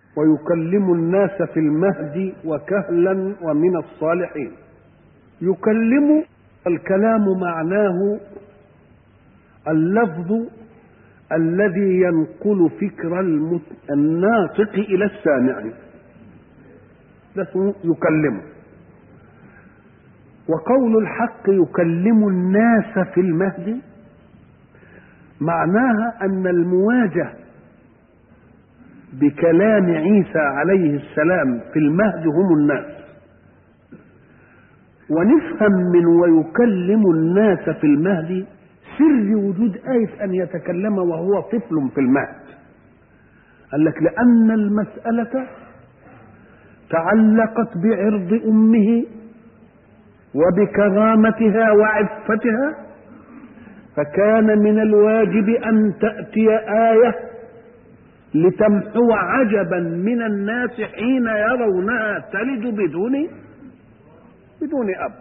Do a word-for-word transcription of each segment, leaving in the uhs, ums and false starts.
ويكلم الناس في المهد وكهلا ومن الصالحين. يكلم، الكلام معناه اللفظ الذي ينقل فكر الناطق إلى السامع، ده اسمه يكلمه. وقول الحق يكلم الناس في المهد معناها أن المواجهة بكلام عيسى عليه السلام في المهد هم الناس. ونفهم من ويكلم الناس في المهد سر وجود آية أن يتكلم وهو طفل في المهد. قال لك لأن المسألة تعلقت بعرض أمه وبكرامتها وعفتها، فكان من الواجب أن تأتي آية لتمحو عجبا من الناس حين يرونها تلد بدون بدون أب.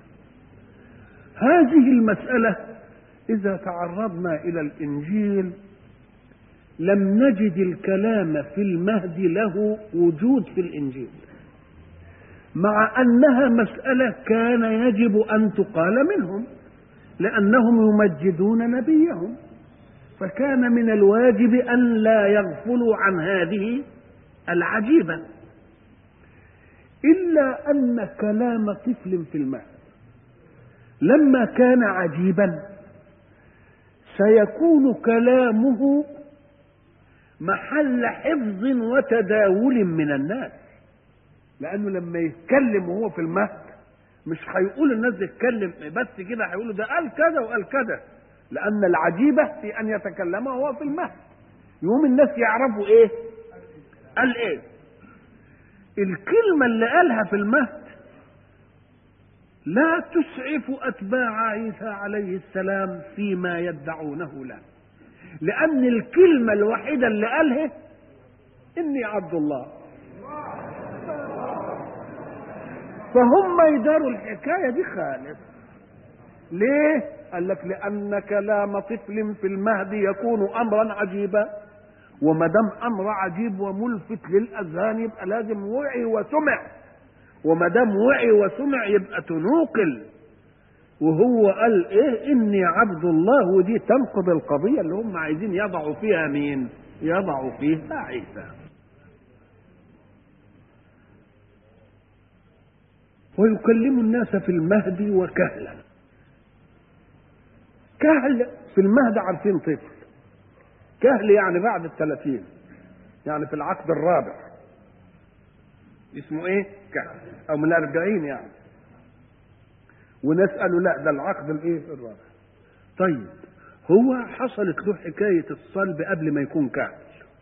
هذه المسألة إذا تعرضنا إلى الإنجيل لم نجد الكلام في المهد له وجود في الإنجيل، مع أنها مسألة كان يجب أن تقال منهم لأنهم يمجدون نبيهم، فكان من الواجب أن لا يغفلوا عن هذه العجيبة. إلا أن كلام طفل في المهد لما كان عجيبا سيكون كلامه محل حفظ وتداول من الناس، لأنه لما يتكلم وهو في المهد مش هيقول الناس يتكلم بس كده، هيقولوا ده قال كذا وقال كذا، لأن العجيبة في أن يتكلم وهو في المهد. يوم الناس يعرفوا إيه قال إيه. الكلمة اللي قالها في المهد لا تسعف أتباع عيسى عليه السلام فيما يدعونه له، لأن الكلمة الوحيدة اللي قالها إني عبد الله، فهم يداروا الحكاية دي خالص. ليه؟ قال لك لأن كلام طفل في المهد يكون أمرا عجيبا، وما دام أمر عجيب وملفت للأذهان يبقى لازم وعي وسمع، وما دام وعي وسمع يبقى تنوقل. وهو قال إيه؟ إني عبد الله، ودي تنقض القضية اللي هم عايزين يضعوا فيها مين؟ يضعوا فيها عيسى. ويكلم الناس في المهد وكهلا. كهل في المهد عارفين طفل، كهل يعني بعد الثلاثين، يعني في العقد الرابع اسمه ايه؟ كهل، او من الاربعين يعني. وناس قالوا لا ده العقد الايه؟ الرابع. طيب هو حصلت له حكاية الصلب قبل ما يكون كهل،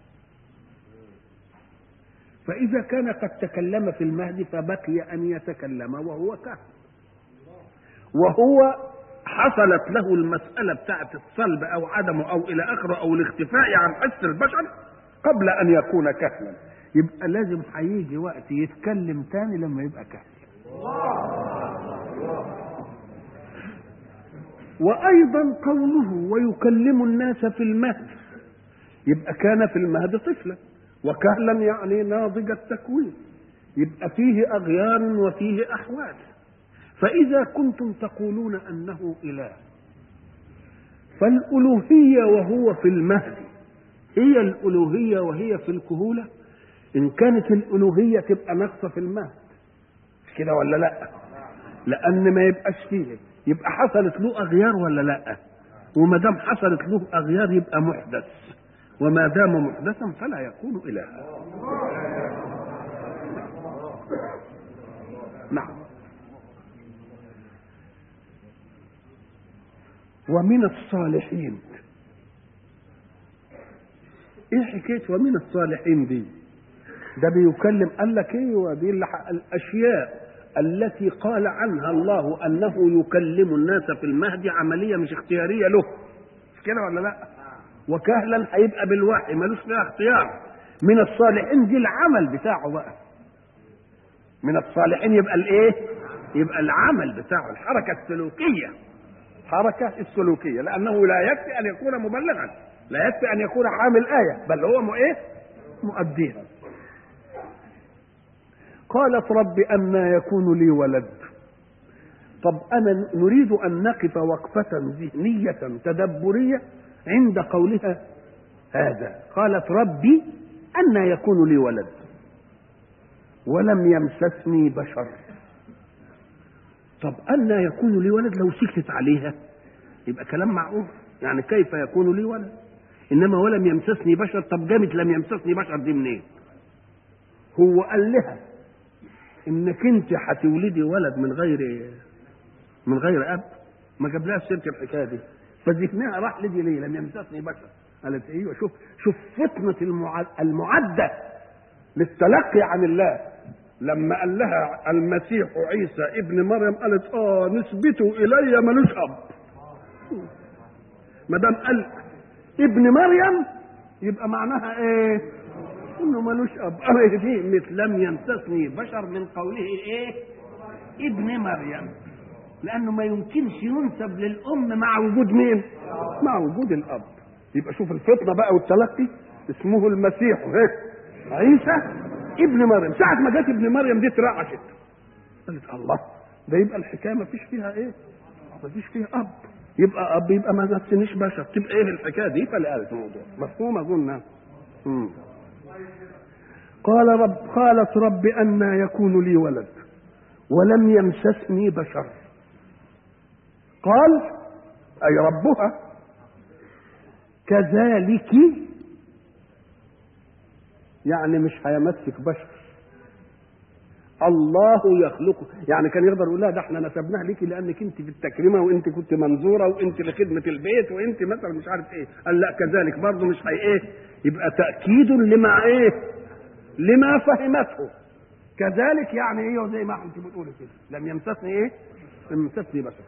فإذا كان قد تكلم في المهد فبقي أن يتكلم وهو كهل، وهو حصلت له المسألة بتاعت الصلب أو عدمه أو إلى آخره أو الاختفاء عن حس البشر قبل أن يكون كهلا، يبقى لازم هيجي وقت يتكلم تاني لما يبقى كهل. وأيضا قوله ويكلم الناس في المهد، يبقى كان في المهد طفلا، وكهلا يعني ناضج التكوين، يبقى فيه أغيار وفيه أحوال. فإذا كنتم تقولون أنه إله، فالألوهية وهو في المهد هي الألوهية وهي في الكهولة. إن كانت الألوهية تبقى ناقصة في المهد كده ولا لا؟ لأن ما يبقاش فيه، يبقى حصلت له أغيار ولا لا؟ وما دام حصلت له أغيار يبقى محدث، وما دام محدثا فلا يكون إلها. نعم. ومن الصالحين. ايه حكايه ومن الصالحين دي؟ ده بيكلم، قال لك ايه؟ دي الاشياء التي قال عنها الله انه يكلم الناس في المهد عمليه مش اختياريه له، مش كده ولا لا؟ وكهلا هيبقى بالوحي ملوش فيها اختيار. من الصالحين دي العمل بتاعه بقى، من الصالحين يبقى الايه؟ يبقى العمل بتاعه، الحركه السلوكيه، حركة السلوكية، لأنه لا يكفي أن يكون مبلغا، لا يكفي أن يكون حامل آية، بل هو ايه؟ مؤديها. قالت رب أنى يكون لي ولد. طب أنا نريد أن نقف وقفة ذهنية تدبرية عند قولها هذا. قالت ربي أنى يكون لي ولد ولم يمسسني بشر. طب أنى يكون لي ولد لو سكت عليها يبقى كلام معقول، يعني كيف يكون لي ولد؟ إنما ولم يمسسني بشر، طب جامت لم يمسسني بشر دي منين؟ هو قال لها إنك أنت هتولدي ولد من غير من غير أب، ما جابلهاش سيرة الحكاية دي، فذهنها راح لدي ليه؟ لم يمسسني بشر. قالت ايوه، شوف شوف فطنة المعدة للتلقي عن الله. لما قال لها المسيح عيسى ابن مريم قالت اه نسبته الي ملوش اب. ما دام قال ابن مريم يبقى معناها ايه؟ انه ملوش اب. قالت دي مثل لم يمسسني بشر من قوله ايه؟ ابن مريم، لانه ما يمكنش ينسب للام مع وجود مين؟ مع وجود الاب. يبقى شوف الفطنه بقى والتلقي. اسمه المسيح عيسى ابن مريم. ساعه ما جت ابن مريم دي اترعشت، قالت الله، ده يبقى الحكايه ما فيش فيها ايه؟ ما فيش فيها اب. يبقى اب يبقى ما نفسنيش بشر، تبقى ايه الحكايه دي؟ فقالت الموضوع مفهوم اظن. قال رب قالت رب أنى يكون لي ولد ولم يمسسني بشر. قال أي ربها كذلك، يعني مش هيمسك بشر، الله يخلقه. يعني كان يقدر يقول لها ده احنا نسبناها ليكي لانك انت في التكريمه وانت كنت منظوره وانت لخدمه البيت وانت مثلا مش عارف ايه. قال لا كذلك برضه مش هي ايه، يبقى تاكيد لما ايه، لما فهمته. كذلك يعني ايه، زي ما انت بتقولي كده، لم يمسسني ايه، لم يمسسني بشر.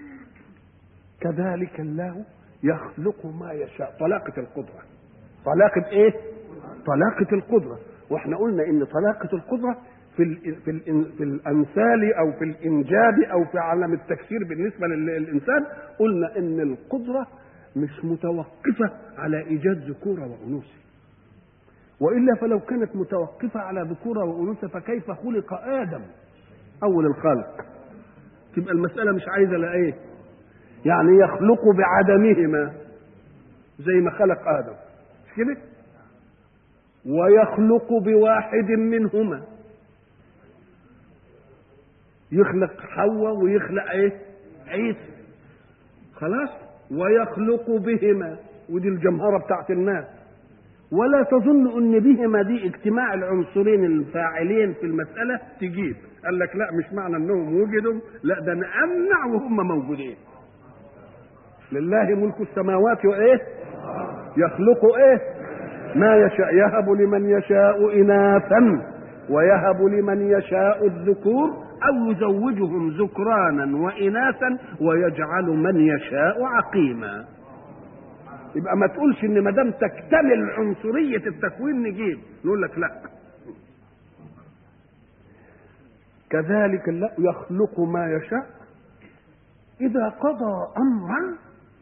كذلك الله يخلق ما يشاء. طلاقة القدرة. طلاقة ايه؟ طلاقة القدرة. واحنا قلنا ان طلاقة القدرة في ال في, ال في الامثال او في الانجاب او في عالم التكسير بالنسبة للانسان، قلنا ان القدرة مش متوقفة على ايجاد ذكورة وانوثة، والا فلو كانت متوقفة على ذكورة وانوثة فكيف خلق ادم اول الخلق؟ تبقى المسألة مش عايزة لا ايه، يعني يخلق بعدمهما زي ما خلق آدم مش كده، ويخلق بواحد منهما، يخلق حواء ويخلق ايه؟ عيسى. خلاص، ويخلق بهما، ودي الجمهرة بتاعت الناس. ولا تظن ان بهما دي اجتماع العنصرين الفاعلين في المسألة تجيب. قال لك لا، مش معنى انهم وجدوا، لا ده نمنع وهم موجودين. لله ملك السماوات وايه؟ يخلق ايه؟ ما يشاء، يهب لمن يشاء اناثا ويهب لمن يشاء الذكور او يزوجهم ذكرانا واناثا ويجعل من يشاء عقيما. يبقى ما تقولش ان ما دام تكتمل عنصريه التكوين نجيب، نقول لك لا. كذلك الله يخلق ما يشاء اذا قضى امرا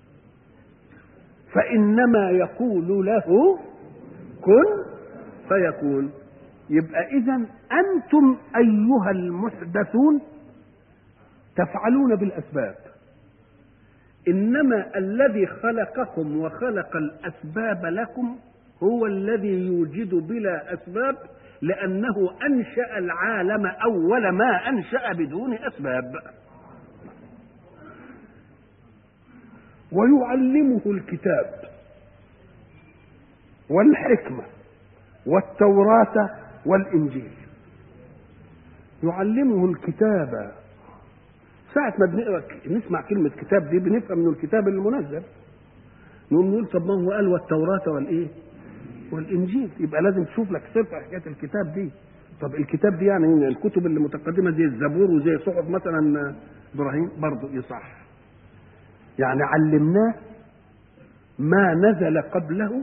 فإنما يقول له كن فيكون. يبقى إذن أنتم أيها المحدثون تفعلون بالأسباب، إنما الذي خلقكم وخلق الأسباب لكم هو الذي يوجد بلا أسباب، لأنه أنشأ العالم أول ما أنشأ بدون أسباب. ويعلمه الكتاب والحكمة والتوراة والإنجيل. يعلمه الكتاب. ساعة ما بنقرأ نسمع كلمة كتاب دي بنفهم انه الكتاب المنزل، نقوم نقول طب ما هو قال والتوراة والإيه؟ والإنجيل. يبقى لازم تشوف لك صفة حكاية الكتاب دي. طب الكتاب دي يعني الكتب اللي متقدمة زي الزبور وزي صحف مثلا إبراهيم برضه يصح. يعني علمناه ما نزل قبله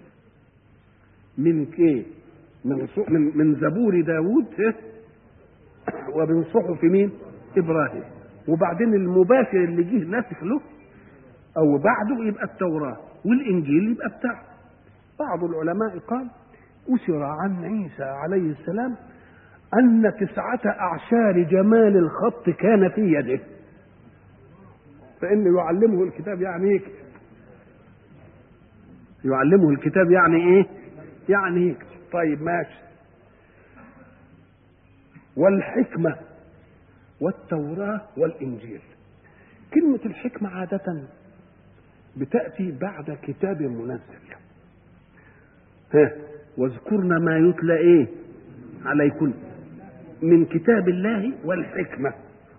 من ايه؟ من من من زبور داوود ومن صحف مين؟ ابراهيم. وبعدين المباشر اللي جه ناسخ له او بعده يبقى التوراه، والانجيل يبقى بتاعه. بعض العلماء قال أسر عن عيسى عليه السلام أن تسعة أعشار جمال الخط كان في يده، فإن يعلمه الكتاب يعني يكتب. يعلمه الكتاب يعني إيه؟ يعني يكتب. طيب ماشي. والحكمة والتوراة والإنجيل. كلمة الحكمة عادة بتأتي بعد كتاب منزل. ها واذكرن ما يتلى إيه عليكن من كتاب الله والحكمة.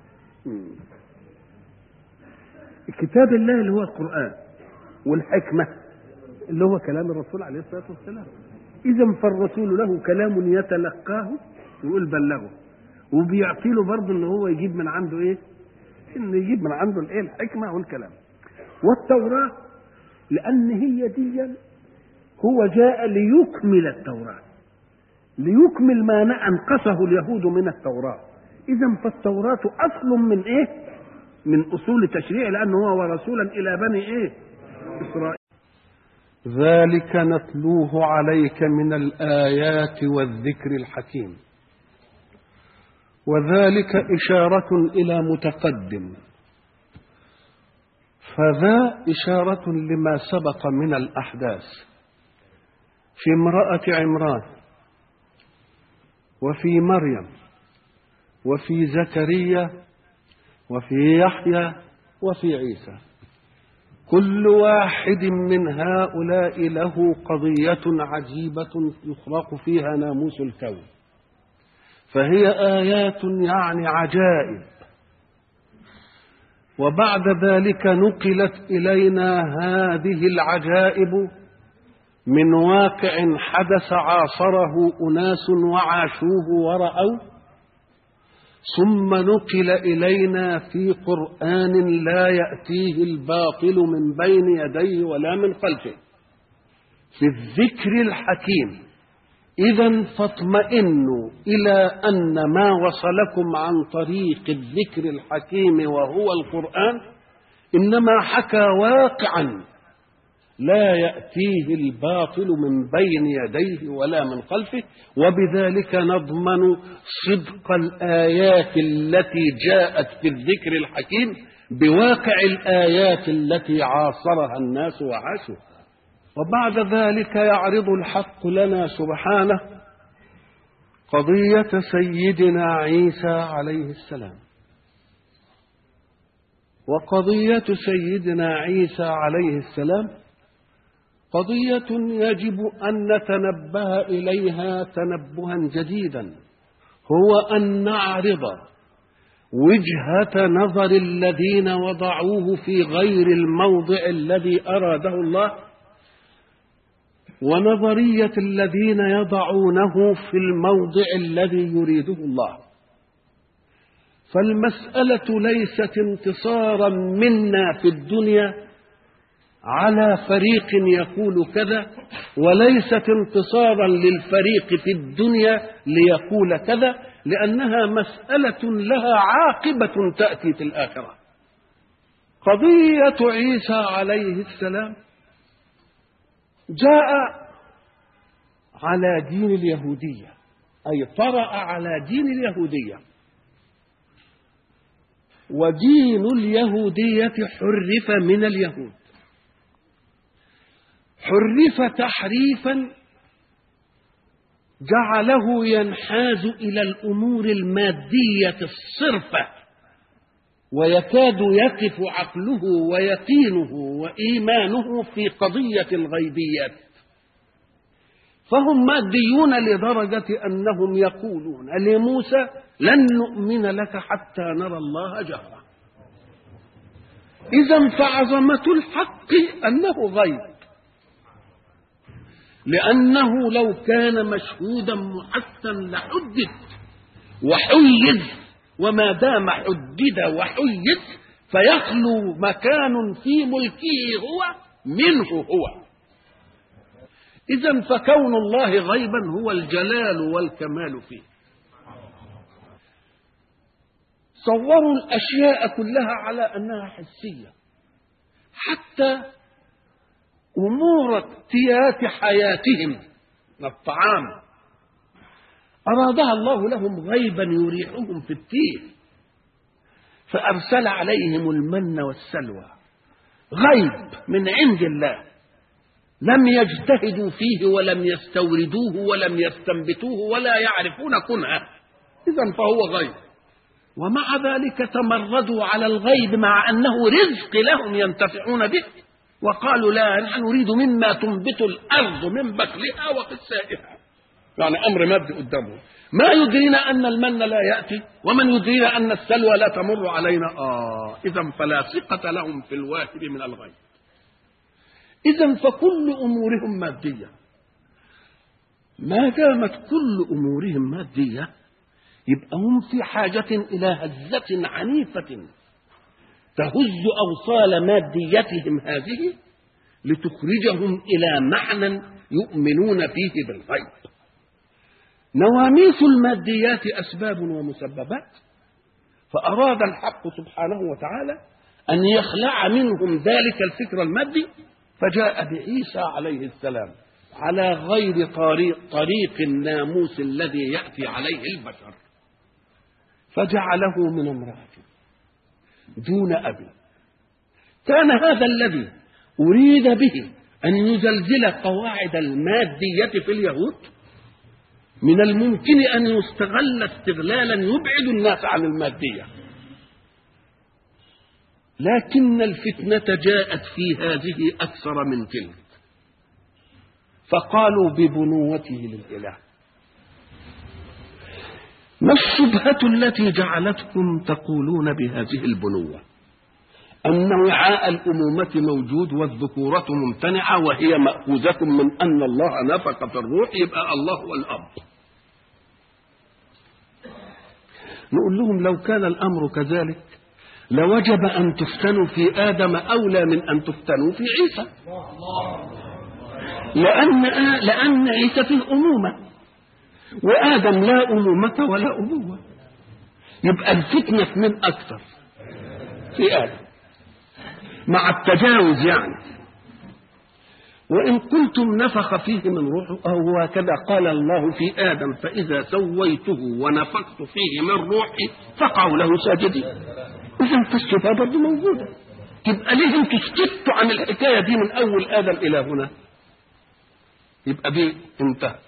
كتاب الله اللي هو القرآن، والحكمة اللي هو كلام الرسول عليه الصلاة والسلام. إذا فالرسول له كلام يتلقاه يقول بلغه، وبيعطي له برضه ان هو يجيب من عنده ايه؟ ان يجيب من عنده الايه؟ الحكمة والكلام. والتوراة لأن هي دي هو جاء ليكمل التوراة، ليكمل ما أنقصه اليهود من التوراة. إذا فالتوراة أصل من إيه؟ من أصول التشريع، لأنه هو ورسولا إلى بني إيه؟ إسرائيل. ذلك نتلوه عليك من الآيات والذكر الحكيم. وذلك إشارة إلى متقدم، فذا إشارة لما سبق من الأحداث في امرأة عمران وفي مريم وفي زكريا وفي يحيى وفي عيسى. كل واحد من هؤلاء له قضية عجيبة يخلق فيها ناموس الكون، فهي آيات يعني عجائب. وبعد ذلك نقلت إلينا هذه العجائب من واقع حدث عاصره أناس وعاشوه ورأوه، ثم نقل إلينا في قرآن لا يأتيه الباطل من بين يديه ولا من خلفه في الذكر الحكيم. إذن فاطمئنوا إلى أن ما وصلكم عن طريق الذكر الحكيم وهو القرآن إنما حكى واقعا لا يأتيه الباطل من بين يديه ولا من خلفه، وبذلك نضمن صدق الآيات التي جاءت في الذكر الحكيم بواقع الآيات التي عاصرها الناس وعاشوا. وبعد ذلك يعرض الحق لنا سبحانه قضية سيدنا عيسى عليه السلام. وقضية سيدنا عيسى عليه السلام قضية يجب أن نتنبه إليها تنبها جديدا، هو أن نعرض وجهة نظر الذين وضعوه في غير الموضع الذي أراده الله، ونظرية الذين يضعونه في الموضع الذي يريده الله. فالمسألة ليست انتصارا منا في الدنيا على فريق يقول كذا، وليست انتصارا للفريق في الدنيا ليقول كذا، لأنها مسألة لها عاقبة تأتي في الآخرة. قضية عيسى عليه السلام جاء على دين اليهودية، أي طرأ على دين اليهودية، ودين اليهودية حرف من اليهود، حرف تحريفا جعله ينحاز إلى الأمور المادية الصرفة، ويكاد يقف عقله ويقينه وإيمانه في قضية الغيبيات. فهم ماديون لدرجة أنهم يقولون لموسى لن نؤمن لك حتى نرى الله جهرا. إذن فعظمة الحق أنه غيب، لأنه لو كان مشهودا محسن لحدد وحيز، وما دام حدد وحيز فيخلو مكان في ملكه هو منه هو. إذن فكون الله غيبا هو الجلال والكمال فيه. صوروا الأشياء كلها على أنها حسية، حتى أمور اقتيات حياتهم، الطعام أرادها الله لهم غيبا يريحهم في التيه، فأرسل عليهم المن والسلوى، غيب من عند الله، لم يجتهدوا فيه ولم يستوردوه ولم يستنبتوه ولا يعرفون كنهه، إذن فهو غيب. ومع ذلك تمردوا على الغيب مع أنه رزق لهم ينتفعون به، وقالوا لا، نحن نريد مما تنبت الأرض من بقلها وقثائها، يعني أمر مادي قدامهم. ما يدرينا أن المن لا يأتي، ومن يدرينا أن السلوى لا تمر علينا. آه إذن فلا ثقة لهم في الواهب من الغيب. إذن فكل أمورهم مادية. ما دامت كل أمورهم مادية يبقى هم في حاجة إلى هزة عنيفة تهز أوصال ماديتهم هذه لتخرجهم إلى معنى يؤمنون فيه بالغيب. نواميس الماديات أسباب ومسببات، فأراد الحق سبحانه وتعالى أن يخلع منهم ذلك الفكر المادي، فجاء بعيسى عليه السلام على غير طريق, طريق الناموس الذي يأتي عليه البشر، فجعله من امرأة دون أب. كان هذا الذي أريد به أن يزلزل قواعد المادية في اليهود من الممكن أن يستغل استغلالا يبعد الناس عن المادية، لكن الفتنة جاءت في هذه أكثر من تلك، فقالوا ببنوته للإله. ما الشبهة التي جعلتكم تقولون بهذه البنوة؟ أن وعاء الأمومة موجود والذكورة ممتنعة، وهي مأخوذة من أن الله نفخ في الروح، يبقى الله هو الأب. نقول لهم لو كان الأمر كذلك لوجب أن تفتنوا في آدم أولى من أن تفتنوا في عيسى، لأن لأن عيسى في الأمومة وآدم لا أمومة ولا أبوة، يبقى الفتنة من أكثر في آدم مع التجاوز يعني. وإن قلتم نفخ فيه من روحه، أو هكذا قال الله في آدم فإذا سويته ونفخت فيه من روحي فقعوا له ساجدين. إذن فالشبهة برضه موجودة، تبقى ليه انتوا سكتوا عن الحكاية دي من أول آدم إلى هنا؟ يبقى دي انتهت.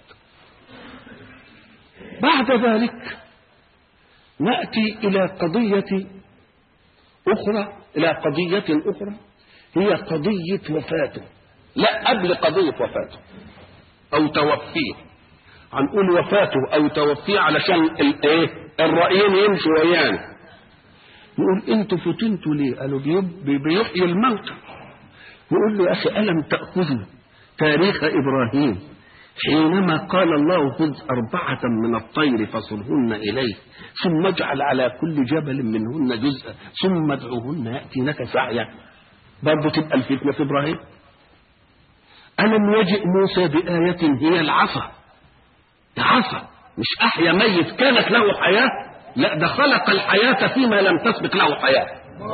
بعد ذلك نأتي إلى قضية أخرى، إلى قضية أخرى هي قضية وفاته، لا قبل قضية وفاته أو توفيه. هنقول وفاته أو توفيه علشان الايه الرأيين يمشوا ويانا. نقول انتوا فتنتوا ليه؟ قالوا بيحيي الموتى. نقول له يا أخي ألم تأخذوا تاريخ إبراهيم حينما قال الله خذ أربعة من الطير فصرهن إليه ثم اجعل على كل جبل منهن جزءا ثم ادعوهن يأتينك سعيا، برضه تبقى الفتنة في إبراهيم. ألم يجئ موسى بآية هي العصا، عصا مش أحيا ميت كانت له حياة، لا ده خلق الحياة فيما لم تسبق له حياة،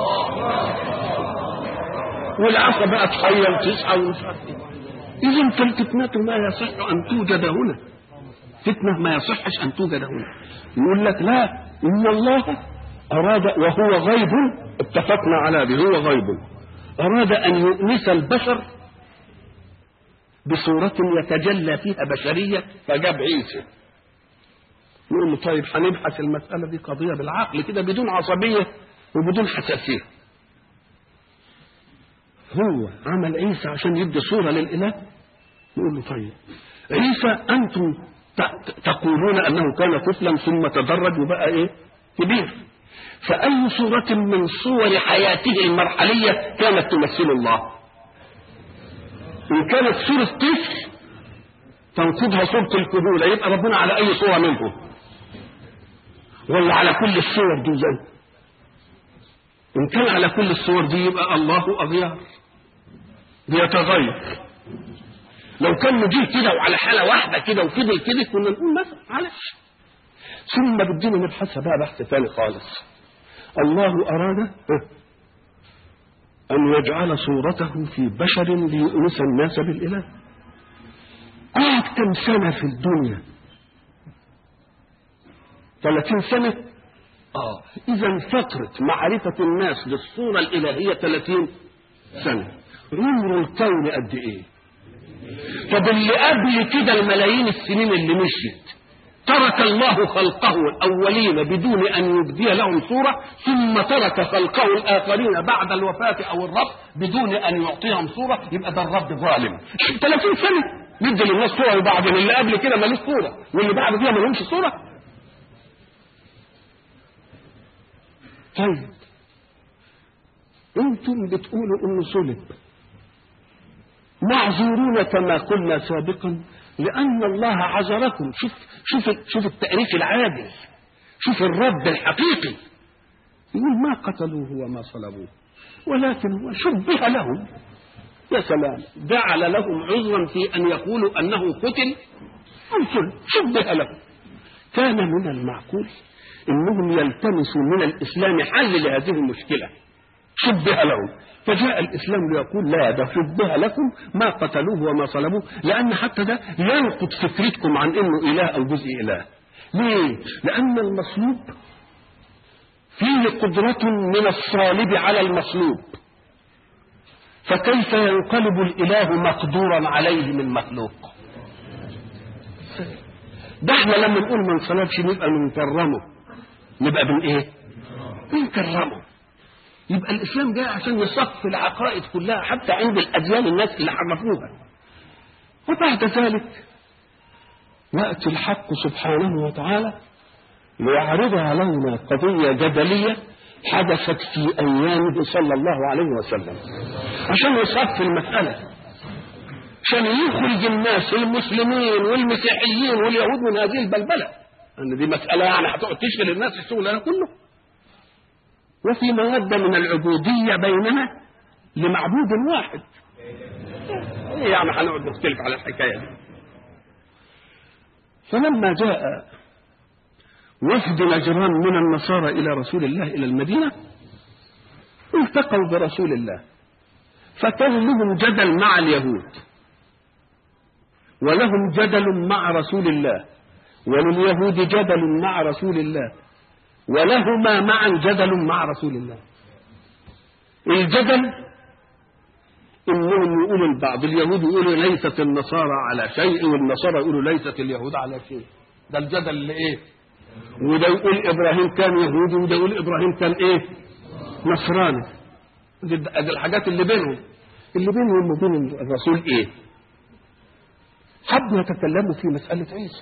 والعصا بقت حية وتسعى ومش عارف ايه. إذن فالفتنة ما يصح أن توجد هنا، فتنة ما يصحش أن توجد هنا. يقول لك لا، إن الله أراد وهو غيب، اتفقنا على ذلك، هو غيب، أراد أن يؤنس البشر بصورة يتجلى فيها بشرية، فجاب عيسى. يقول له طيب هنبحث المسألة دي قضية بالعقل كده بدون عصبية وبدون حساسية. هو عمل عيسى عشان يدي صورة للإله؟ يقول له طيب عيسى أنتم تقولون أنه كان طفلا ثم تدرج وبقى إيه كبير، فأي صورة من صور حياته المرحلية كانت تمثل الله؟ إن كانت صورة طفل تنقضها صورة الكهولة، يبقى ربنا على أي صورة منهم؟ ولا على كل الصور دي زي؟ إن كان على كل الصور دي يبقى الله أغيار بيتغير. لو كان نجيه كده وعلى حالة واحدة كده وفضل كده كنا نقول مثلا معلش. ثم بدنا نبحثها بقى بحث ثاني خالص. الله أراد أن يجعل صورته في بشر ليؤنس الناس بالإله. قعد كم سنة في الدنيا ثلاثين سنة. اه اذا فترة معرفة الناس للصورة الالهية ثلاثين سنة. عمر الكون قد ايه؟ طب اللي قبل كده الملايين السنين اللي مشيت ترك الله خلقه الاولين بدون ان يبدي لهم صورة، ثم ترك خلقه الاخرين بعد الوفاة او الرب بدون ان يعطيهم صورة. يبقى ده الرب ظالم. ثلاثين سنة يدي للناس صورة، وبعدين اللي قبل كده مالوش صورة واللي بعد كده مالهمش صورة. طيب انتم بتقولوا انه صلب، معذورون كما قلنا سابقا لان الله عذركم. شوف شوف شوف التأريخ العادل، شوف الرب الحقيقي يقول ما قتلوه وما صلبوه ولكن هو شبه لهم. يا سلام، جعل لهم عذرا في ان يقولوا انه قتل او صلب، شبه لهم. كان من المعقول انهم يلتمسوا من الاسلام حل لهذه المشكله، شبه لهم. فجاء الاسلام ليقول لا، ده شبه لكم، ما قتلوه وما صلبوه، لان حتى ده ينقض فكرتكم عن انه اله او جزء اله. ليه؟ لان المصلوب فيه قدرة من الصالب على المصلوب، فكيف ينقلب الاله مقدورا عليه من مخلوق؟ ده احنا لما نقول ما انصلبش نبقى بنكرمه، نبقى بن ايه؟ بنكرمه. يبقى الاسلام جاي عشان يصفي العقائد كلها حتى عند الاديان الناس اللي حرفوها. وبعد ذلك ياتي الحق سبحانه وتعالى ليعرضها لنا قضيه جدليه حدثت في ايامه صلى الله عليه وسلم، عشان يصفي المساله، عشان يخرج الناس المسلمين والمسيحيين واليهود من هذه البلبله، ان دي مساله يعني هتقعد تشغل الناس الشغل ده كله. وفي مودة من العبودية بيننا لمعبود واحد. ايه يعني هنقعد نختلف على الحكاية دي؟ فلما جاء وفد نجران من النصارى إلى رسول الله إلى المدينة التقوا برسول الله، فكان لهم جدل مع اليهود ولهم جدل مع رسول الله، ولليهود جدل مع رسول الله، ولهما معا جدل مع رسول الله. الجدل انهم يقولوا البعض، اليهود يقولوا ليست النصارى على شيء، والنصارى يقولوا ليست اليهود على شيء. ده الجدل اللي ايه؟ وده يقول ابراهيم كان يهودي، وده يقول ابراهيم كان ايه؟ نصراني. دي الحاجات اللي بينهم، اللي بينهم وبين الرسول ايه؟ حبوا يتكلموا في مسألة عيسى.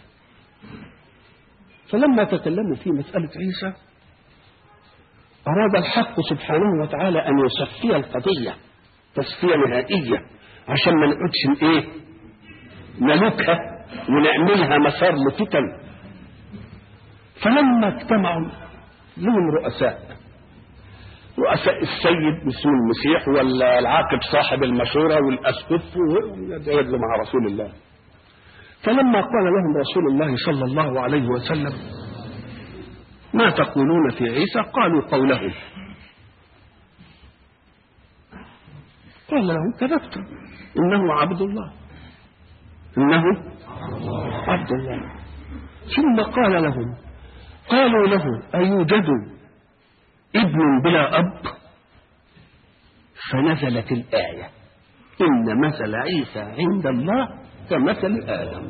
فلما تكلموا في مسألة عيسى أراد الحق سبحانه وتعالى أن يصفي القضية تصفية نهائية، عشان ما نقعدش إيه نلوكها ونعملها مسار لفتن. فلما اجتمعوا لهم رؤساء، رؤساء السيد اسمه المسيح ولا العاقب صاحب المشورة والأسقف ويدعوا مع رسول الله. فلما قال لهم رسول الله صلى الله عليه وسلم ما تقولون في عيسى؟ قالوا قوله. قال لهم كذبتم، إنه عبد الله، إنه عبد الله. ثم قال لهم، قالوا له أيوجد ابن بلا أب؟ فنزلت الآية إن مثل عيسى عند الله كمثل آدم.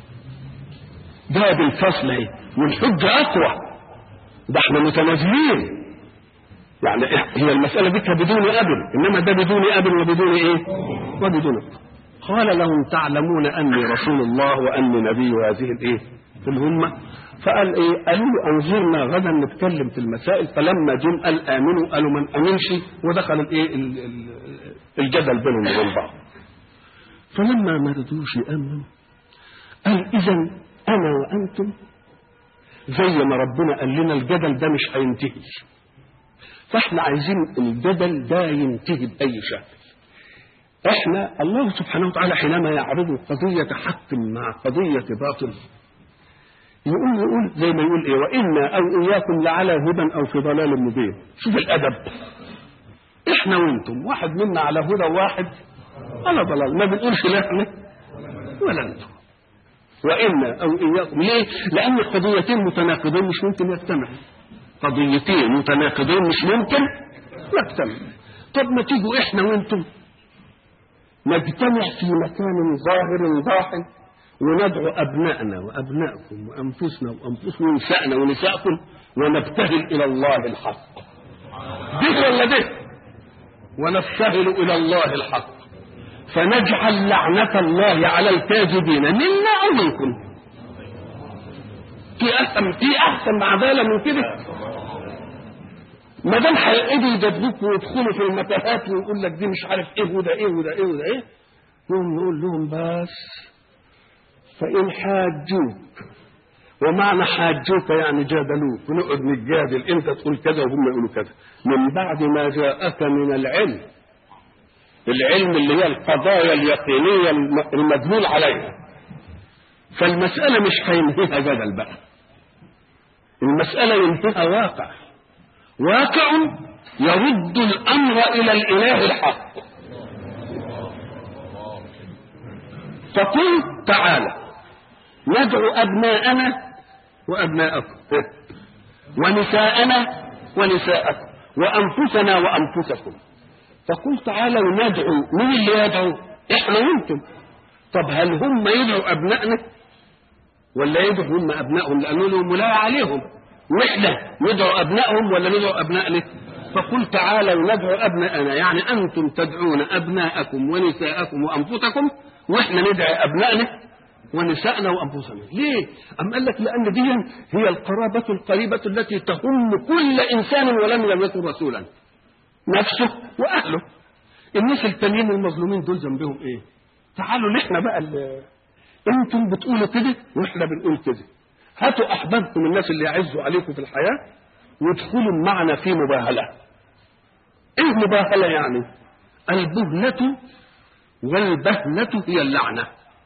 ده بالفصل اهي، والحجة أقوى، ده احنا متنازلين. يعني هي المسألة دي بدون أب، إنما ده بدون أب وبدون إيه؟ وبدون أب. قال لهم تعلمون أني رسول الله وأني نبي هذه الإيه؟ الأمة. فقال إيه؟ قالوا أنظرنا غدا نتكلم في المسائل. فلما جم قال آمنوا، قالوا من أمنش، ودخل الإيه؟ الجدل بينهم وبين بعض. فلما ما رضوش يأمنوا قال إذا أنا وأنتم زي ما ربنا قال لنا الجدل ده مش هينتهي، فاحنا عايزين الجدل ده ينتهي بأي شكل. احنا الله سبحانه وتعالى حينما يعرض قضية حق مع قضية باطل يقول يقول زي ما يقول ايه، وإنا أو إياكم لعلى هدى أو في ضلال مبين. شوف الأدب، احنا وانتم واحد منا على هدى وواحد على ضلال، ما بنقولش لا احنا ولا انتم. وإنا أو إياكم. ليه؟ لأن قضيتين متناقضين مش ممكن يجتمعوا. قضيتين متناقضين مش ممكن يجتمعوا. طب ما تيجوا إحنا وإنتم نجتمع في مكان ظاهر ضاحك وندعو أبنائنا وأبنائكم وأنفسنا وأنفسنا ونسائنا ونسائكم ونبتهل إلى الله الحق. ده ولا ده؟ ونبتهل إلى الله الحق، فنجعل لعنة الله على الكاذبين منا أو منكم. في أحسن في أحسن عدالة من كده؟ ما دام هيقعدوا يجادلوك ويدخلوا في المتاهات ويقول لك دي مش عارف ايه وده ايه وده ايه وده ايه، نقوم نقول لهم بس فإن حاجوك، ومعنى حاجوك يعني جادلوك، ونقعد نتجادل انت تقول كذا وهم يقولوا كذا، من بعد ما جاءك من العلم، العلم اللي هي القضايا اليقينية المدلول عليها. فالمسألة مش هينهيها جدل بقى، المسألة ينهيها واقع، واقع يرد الأمر إلى الإله الحق. فقل تعالى ندعو أبناءنا وأبناءكم ونساءنا ونساءكم وأنفسنا وأنفسكم. فقل تعالوا ندعو، مين اللي يدعو؟ إحنا وأنتم. طب هل هم يدعوا أبنائنا ولا يدعوا هم أبنائهم؟ لأنه لهم ولاية عليهم، وإحنا ندعو أبنائهم ولا ندعو أبنائنا؟ فقل تعالوا ندعو أبنائنا، يعني أنتم تدعون أبناءكم ونساءكم وأنفسكم، وإحنا ندعي أبنائنا ونسائنا وأنفسنا. ليه؟ أم قال لك لأن دي هي القرابة القريبة التي تهم كل إنسان ولم لم يكن رسولا، نفسه وأهله. الناس التانيين المظلومين دول ذنبهم إيه؟ تعالوا نحن بقى اللي أنتم بتقولوا كده وإحنا بنقول كده، هاتوا أحبابكم الناس اللي يعزوا عليكم في الحياة وادخلوا معنا في مباهلة. إيه مباهلة يعني؟ البهلة والبهلة هي اللعنة.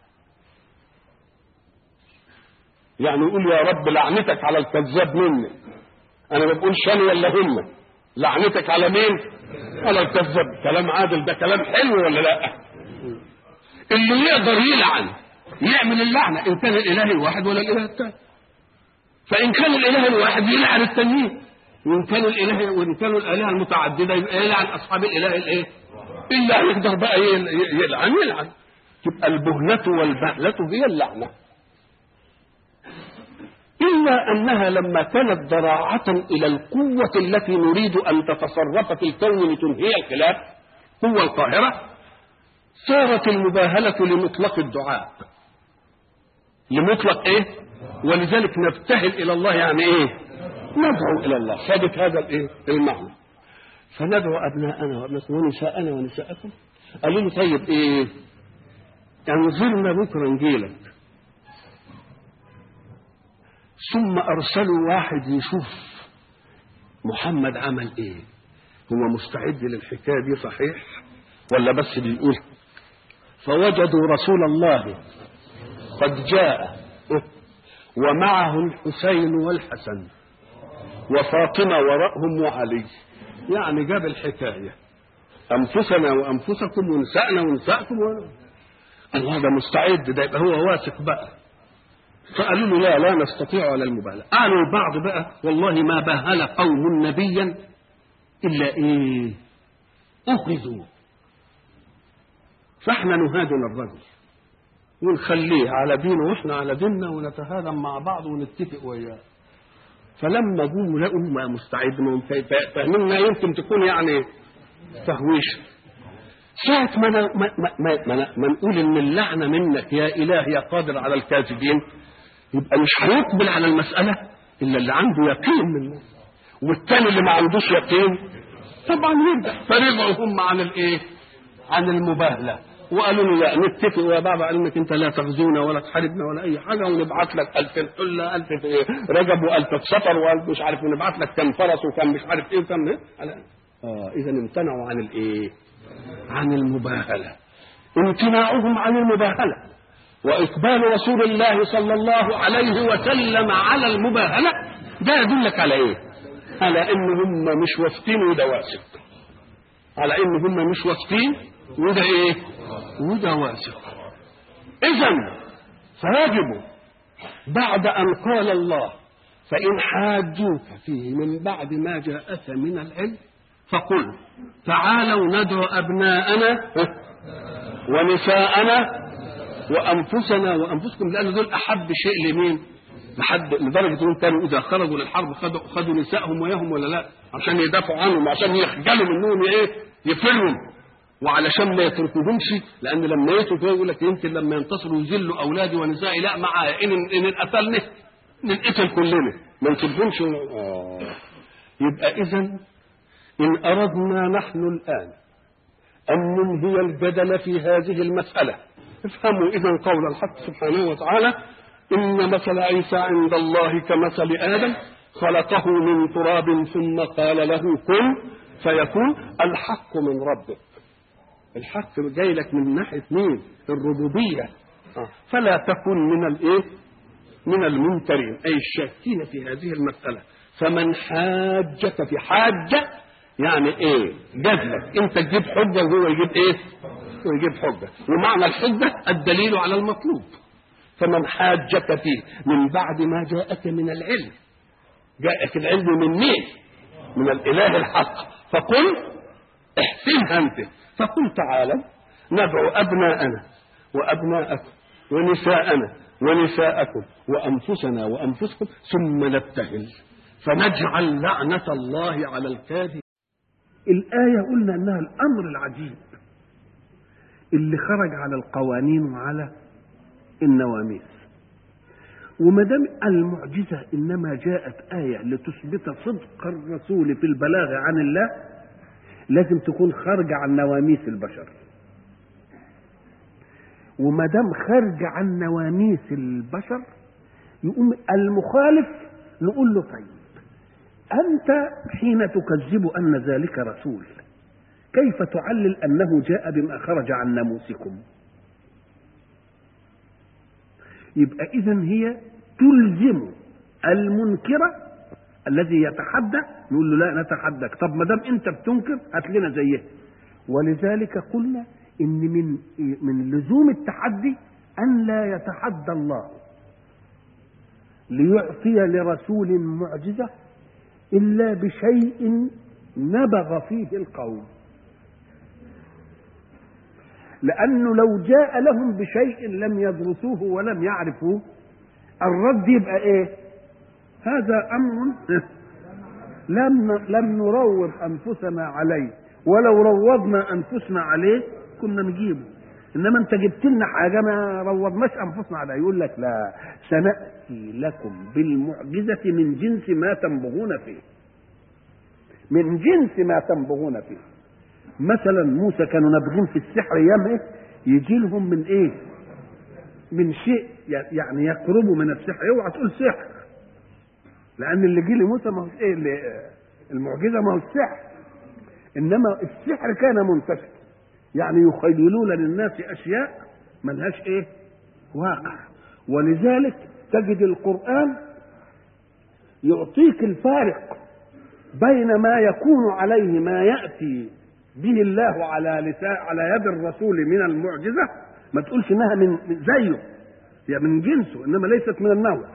يعني يقول يا رب لعنتك على الكذاب مني، أنا ما بقولش أنا ولا هم، لعنتك على مين؟ على الكذاب. كلام عادل ده، كلام حلو ولا لا؟ اللي يقدر يلعن يعمل اللعنة إن كان الإله الواحد ولا الإله الثاني. فإن كان الإله الواحد يلعن التانيين، وإن كان الإله وإن كانوا الآلهة المتعددة يبقى يلعن أصحاب الإله الإيه؟ إلا يقدر بقى يلعن يلعن. تبقى البهلة والبهلة هي اللعنة. إلا أنها لما كانت ضراعة إلى القوة التي نريد أن تتصرف في الكون لتنهي الخلاف، قوة القاهرة، صارت المباهلة لمطلق الدعاء، لمطلق إيه؟ ولذلك نبتهل إلى الله، يعني إيه؟ ندعو إلى الله. ثابت هذا الإيه؟ المعنى. فندعو أبناءنا وأبناءكم ونساءنا ونساءكم. قالوا له طيب إيه؟ انظرنا بكرة نجيلك. ثم أرسلوا واحد يشوف محمد عمل إيه، هو مستعد للحكاية دي صحيح ولا بس بيقول. فوجدوا رسول الله قد جاء ومعه الحسين والحسن وفاطمة وراءهم وعلي، يعني جاب الحكاية أنفسنا وأنفسكم ونسائنا ونسائكم و... الله ده مستعد، ده يبقى هو واثق بقى. فقالوا له لا لا نستطيع على المباهلة. قالوا البعض بقى والله ما باهل قوم نبيا إلا إيه؟ أخذوا. فاحنا نهاجم الرجل ونخليه على دينه واحنا على ديننا ونتهادم مع بعض ونتفق وياه. فلما جم لقوا ما مستعد، فاهمنا يمكن تكون يعني تهويش. ساعة ما, ما, ما, ما, ما نقول ان اللعنة منك يا إله يا قادر على الكاذبين، يبقى مش هيقبل على المسألة إلا اللي عنده يقين منه، والتاني اللي ما عندوش يقين طبعا يرجع. فرجعوا هم عن الايه؟ عن المباهلة، وقالوا له لا نتفق يا بابا على انك انت لا تغزونا ولا تحاربنا ولا اي حاجه، ونبعت لك ألف حله ألف رجب وألف سفر وألف مش عارف، ونبعت لك كم فرس وكم مش عارف ايه وكم ايه. اه اذا امتنعوا عن الايه؟ عن المباهله. امتناعهم عن المباهله واقبال رسول الله صلى الله عليه وسلم على المباهله ده يدلك على ايه؟ على ان هم مش واثقين وده واثق، على ان هم مش واثقين وده ايه؟ وده واثق. اذا فيجب بعد أن قال الله فإن حاجوك فيه من بعد ما جاءك من العلم فقل تعالوا ندعو أبناءنا ونساءنا وأنفسنا وأنفسكم، لأن دول أحب شيء لمين؟ لحد لدرجة أنهم كانوا إذا خرجوا للحرب خدوا, خدوا نسائهم وياهم ولا لا؟ عشان يدافعوا عنهم، عشان يخجلوا منهم إيه؟ يفروا، وعلشان ما يتركوهمش، لأن لما يتركوا يقول لك يمكن لما ينتصروا يذلوا أولادي ونسائي، لا معايا إن إن قتلنا ننقتل كلنا ما نسيبهمش. آه. يبقى إذن إن أردنا نحن الآن أن ننهي الجدل في هذه المسألة، افهموا إذن قول الحق سبحانه وتعالى إن مثل عيسى عند الله كمثل آدم خلقه من تراب ثم قال له كن فيكون. الحق من ربك، الحق جاي لك من ناحية مين؟ الربوبية. فلا تكن من الايه؟ من الممترين، أي الشاكين في هذه المسألة. فمن حاجك في حاجة يعني ايه؟ جدلك انت تجيب حجة وهو يجيب ايه؟ ويجيب حجة، ومعنى الحجة الدليل على المطلوب. فمن حاجك فيه من بعد ما جاءك من العلم، جاءك العلم من مين؟ من الإله الحق. فقل احسنها انت، فقل تعالى ندعو أبناءنا وأبناءكم ونساءنا ونساءكم وأنفسنا وأنفسكم ثم نبتهل فنجعل لعنة الله على الكاذب. الآية قلنا أنها الأمر العجيب اللي خرج على القوانين وعلى النواميس. وما دام المعجزة إنما جاءت آية لتثبت صدق الرسول في البلاغ عن الله، لازم تكون خارجة عن نواميس البشر. وما دام خارجة عن نواميس البشر يقوم المخالف نقول له طيب أنت حين تكذب أن ذلك رسول كيف تعلل أنه جاء بما خرج عن ناموسكم؟ يبقى إذن هي تلزم المنكرة الذي يتحدى، نقول له لا نتحدك. طب ما دام أنت بتنكر هات لنا زيه. ولذلك قلنا إن من من لزوم التحدي أن لا يتحدى الله ليعطي لرسول معجزة إلا بشيء نبغ فيه القوم، لأنه لو جاء لهم بشيء لم يدرسوه ولم يعرفوه الرد يبقى إيه؟ هذا أمر لم لم نروض أنفسنا عليه، ولو روضنا أنفسنا عليه كنا نجيبه. إنما أنت جبت لنا حاجة ما روضناش أنفسنا عليه. يقول لك لا، سنأتي لكم بالمعجزة من جنس ما تنبغون فيه، من جنس ما تنبغون فيه. مثلا موسى كانوا نابغين في السحر ايام ايه؟ يجي لهم من ايه؟ من شيء يعني يقربوا من السحر. اوعى تقول سحر، لان اللي جه لموسى ما هو ايه؟ المعجزه ما هو السحر، انما السحر كان منتشر، يعني يخيلون للناس اشياء ملهاش ايه؟ واقع. ولذلك تجد القرآن يعطيك الفارق بين ما يكون عليه ما يأتي به الله على لسان على يد الرسول من المعجزة، ما تقولش انها من زيه، هي من جنسه انما ليست من النوع.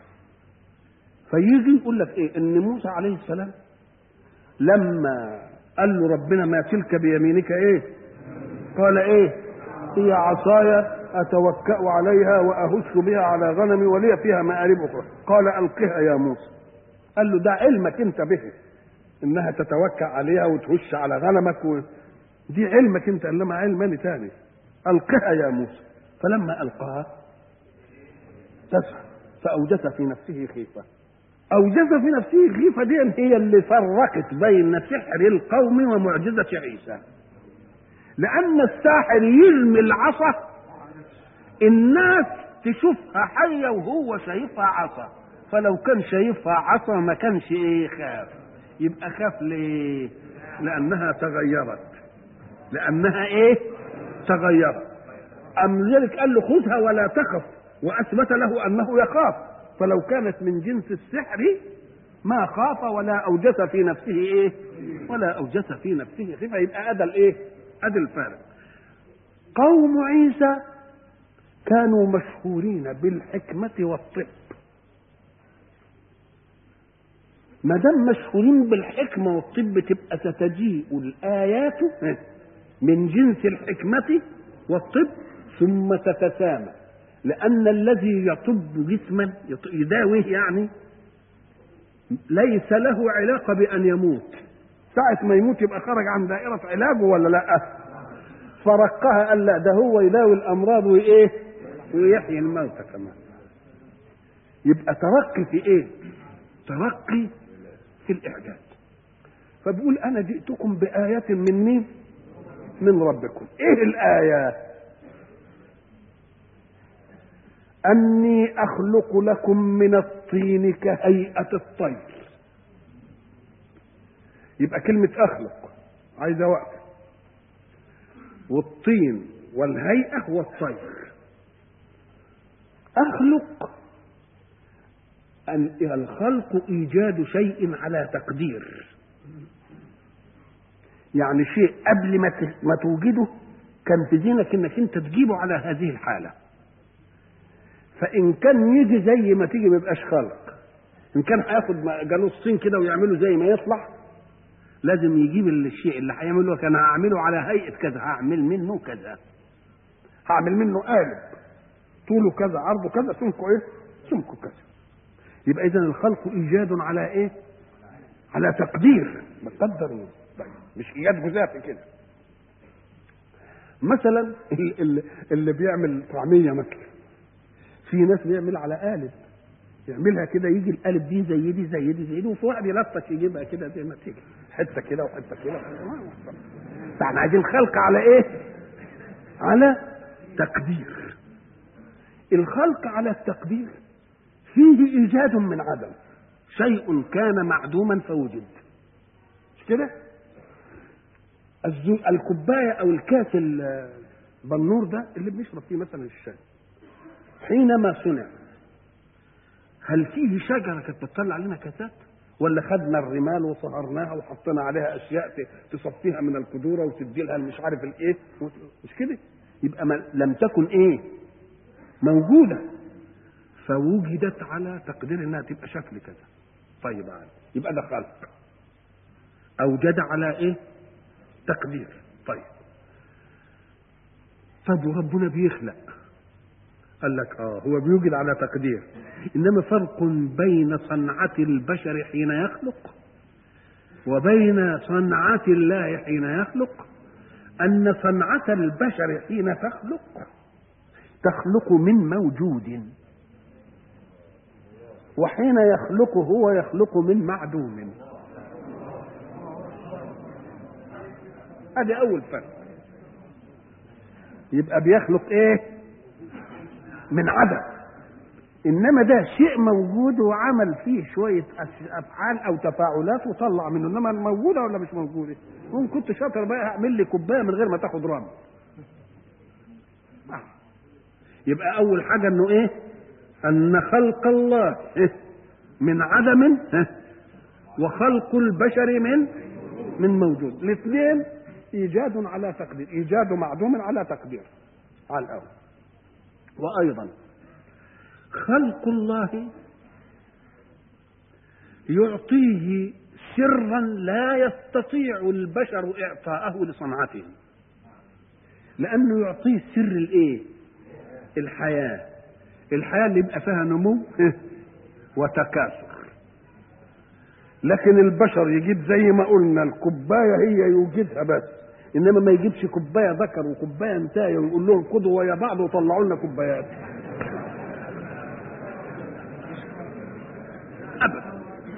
فيجي يقول لك ايه؟ ان موسى عليه السلام لما قال له ربنا ما تلك بيمينك ايه؟ قال ايه؟ هي عصاي اتوكأ عليها واهش بها على غنمي ولي فيها مآرب اخرى. قال القها يا موسى. قال له ده علمك انت به انها تتوكأ عليها وتهش على غنمك و... دي علمك انت، انما علمني تاني. القها يا موسى. فلما القاها تسعى فاوجس في نفسه خيفه. اوجس في نفسه خيفه دي هي اللي فرقت بين سحر القوم ومعجزه عيسى، لان الساحر يرمي العصا الناس تشوفها حيه وهو شايفها عصا، فلو كان شايفها عصا ما كانش ايه؟ خاف. يبقى خاف ليه؟ لانها تغيرت، لانها ايه؟ تغيرت. ام ذلك قال له خذها ولا تخف، واثبت له انه يخاف. فلو كانت من جنس السحر ما خاف ولا اوجس في نفسه ايه؟ ولا اوجس في نفسه خيفه. يبقى ادى الايه؟ ادى الفارق. قوم عيسى كانوا مشهورين بالحكمة والطب. ما دام مشهورين بالحكمة والطب تبقى ستجيء الآيات من جنس الحكمة والطب ثم تتسامى، لأن الذي يطب جسما يداويه يعني ليس له علاقة بأن يموت، ساعة ما يموت يبقى خرج عن دائرة علاجه ولا لا؟ فرقها قال لا، ده هو يداوي الأمراض وإيه ويحيي الموتى كمان. يبقى ترقي في إيه؟ ترقي في الإعجاز. فبقول أنا جئتكم بآية من مين؟ من ربكم. إيه الآية؟ أني أخلق لكم من الطين كهيئة الطير. يبقى كلمة أخلق عايزة وقت، والطين والهيئة والطير. أخلق الخلق إيجاد شيء على تقدير، يعني شيء قبل ما توجده كان في ذهنك انك انت تجيبه على هذه الحالة، فإن كان يجي زي ما تيجي ما يبقاش خلق. إن كان هياخد جالوس طين كده ويعمله زي ما يطلع، لازم يجيب الشيء اللي هيعمله كان هعمله على هيئة كذا، هعمل منه كذا، هعمل منه قالب طوله كذا عرضه كذا سمكه ايه سمكه كذا. يبقى إذن الخلق إيجاد على إيه؟ على تقدير، مقدر إيه؟ طيب مش إيجاد جزافي كده. مثلا اللي, اللي بيعمل طعمية مثلا، في ناس بيعمل على قالب، يعملها كده يجي القالب دي زي دي زي دي زي دي، وفي واحد يلطش يجيبها كده زي ما تيجي، حتة كده وحتة كده. فاحنا عايزين خلق على إيه؟ على تقدير. الخلق على التقدير فيه إيجاد من عدم، شيء كان معدوما فوجد، مش كده؟ الكوباية أو الكاس البنور ده اللي بنشرب فيه مثلا الشاي، حينما صنع هل فيه شجرة كانت بتطلع لنا كاسات، ولا خدنا الرمال وصهرناها وحطينا عليها أشياء تصفيها من القدورة وتدي لها مش عارف الإيه، مش كده؟ يبقى لم تكن إيه موجودة، فوجدت على تقدير انها تبقى شكل كذا. طيب عادي، يبقى ده خلق اوجد على ايه؟ تقدير. طيب طب وربنا بيخلق، قال لك اه هو بيوجد على تقدير، انما فرق بين صنعة البشر حين يخلق وبين صنعة الله حين يخلق، ان صنعة البشر حين تخلق تخلق من موجود، وحين يخلق هو يخلق من معدوم. ادي اول فرق. يبقى بيخلق ايه؟ من عدم، انما ده شيء موجود وعمل فيه شويه افعال او تفاعلات وطلع منه، انما موجوده ولا مش موجوده؟ ممكن كنت شاطر بقى اعمل لي كوبايه من غير ما تاخد رمل. يبقى اول حاجه انه ايه؟ ان خلق الله من عدم وخلق البشر من من موجود، الاثنين ايجاد على تقدير، ايجاد معدوم على تقدير على الاول. وايضا خلق الله يعطيه سرا لا يستطيع البشر اعطاءه لصنعته، لانه يعطيه سر الايه؟ الحياه. الحياه اللي يبقى فيها نمو وتكاثر. لكن البشر يجيب زي ما قلنا الكوبايه هي يوجدها بس، انما ما يجيبش كوبايه ذكر وكوبايه انثى ويقول لهم خدوا ويا بعض وطلعوا لنا كوبايات ابدا.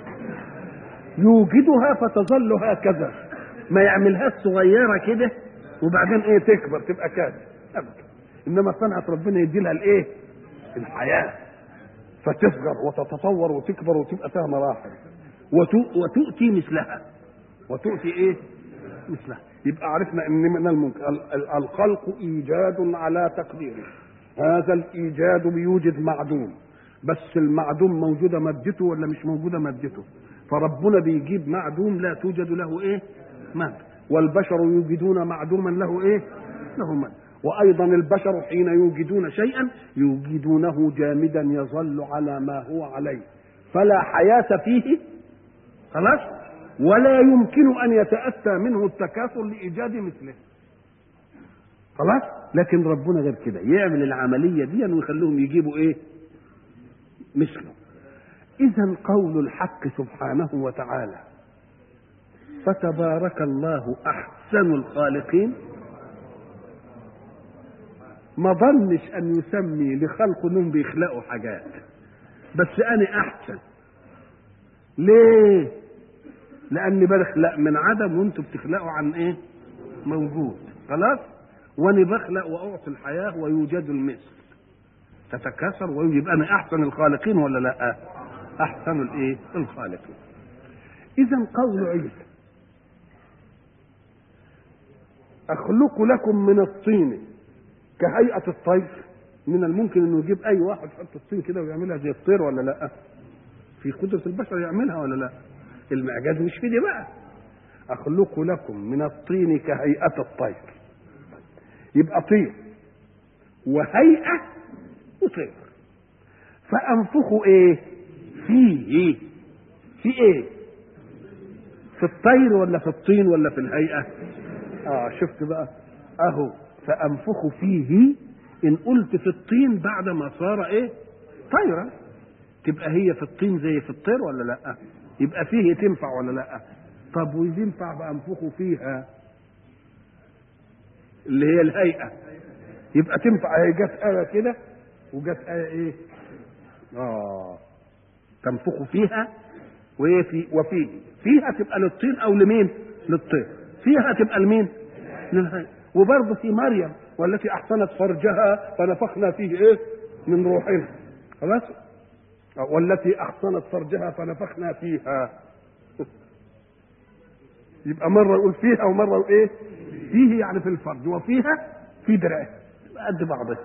يوجدها فتظل هكذا، ما يعملهاش صغيره كده وبعدين ايه تكبر تبقى كده ابدا. انما صنعه ربنا يدي لها الايه؟ الحياه، فتصغر وتتطور وتكبر وتبقى فيها مراحل وتؤتي مثلها وتؤتي ايه؟ مثلها. يبقى عرفنا ان من الممكن الخلق ايجاد على تقديره. هذا الايجاد بيوجد معدوم، بس المعدوم موجوده مادته ولا مش موجوده مادته؟ فربنا بيجيب معدوم لا توجد له ايه؟ مادة. والبشر يوجدون معدوما له ايه؟ له مادة. وأيضا البشر حين يوجدون شيئا يوجدونه جامدا يظل على ما هو عليه، فلا حياة فيه خلاص، ولا يمكن أن يتأتى منه التكاثر لإيجاد مثله خلاص. لكن ربنا غير كده، يعمل العملية دي ويخليهم يجيبوا إيه؟ مثله. إذا قول الحق سبحانه وتعالى فتبارك الله أحسن الخالقين ما ظنش أن يسمي لخلق انهم بيخلقوا حاجات، بس أنا أحسن. ليه؟ لأني بخلق من عدم وأنتوا بتخلقوا عن إيه؟ موجود خلاص. وأنا بخلق وأعطي الحياة ويوجد المثل تتكاثر ويبقى أنا أحسن الخالقين ولا لا؟ أحسن الإيه؟ الخالقين. إذا قول عيسى أخلق لكم من الطين كهيئة الطير، من الممكن انه يجيب اي واحد يحط الطين كده ويعملها زي الطير ولا لا؟ في قدرة البشر يعملها ولا لا؟ المعجاز مش في دي بقى. اخلق لكم من الطين كهيئة الطير، يبقى طير وهيئة وطير، فانفخوا ايه فيه؟ في ايه؟ في الطير ولا في الطين ولا في الهيئة؟ اه شفت بقى اهو، فأنفخ فيه. إن قلت في الطين بعد ما صار إيه؟ طيرا، تبقى هي في الطين زي في الطير ولا لأ؟ يبقى فيه تنفع ولا لأ؟ طب وينفع بأنفخ فيها اللي هي الهيئة، يبقى تنفع. هي جت آية كده وجت آية إيه؟ آه تنفخ فيها وإيه في وفيه، فيها تبقى للطين أو لمين؟ للطير، فيها تبقى لمين؟ للهيئة. وبرضه في مريم والتي احسنت فرجها فنفخنا فيه ايه؟ من روحنا خلاص. والتي احسنت فرجها فنفخنا فيها. يبقى مره يقول فيها ومره يقول ايه؟ فيه يعني في الفرج، وفيها في درعه، قد بعضها.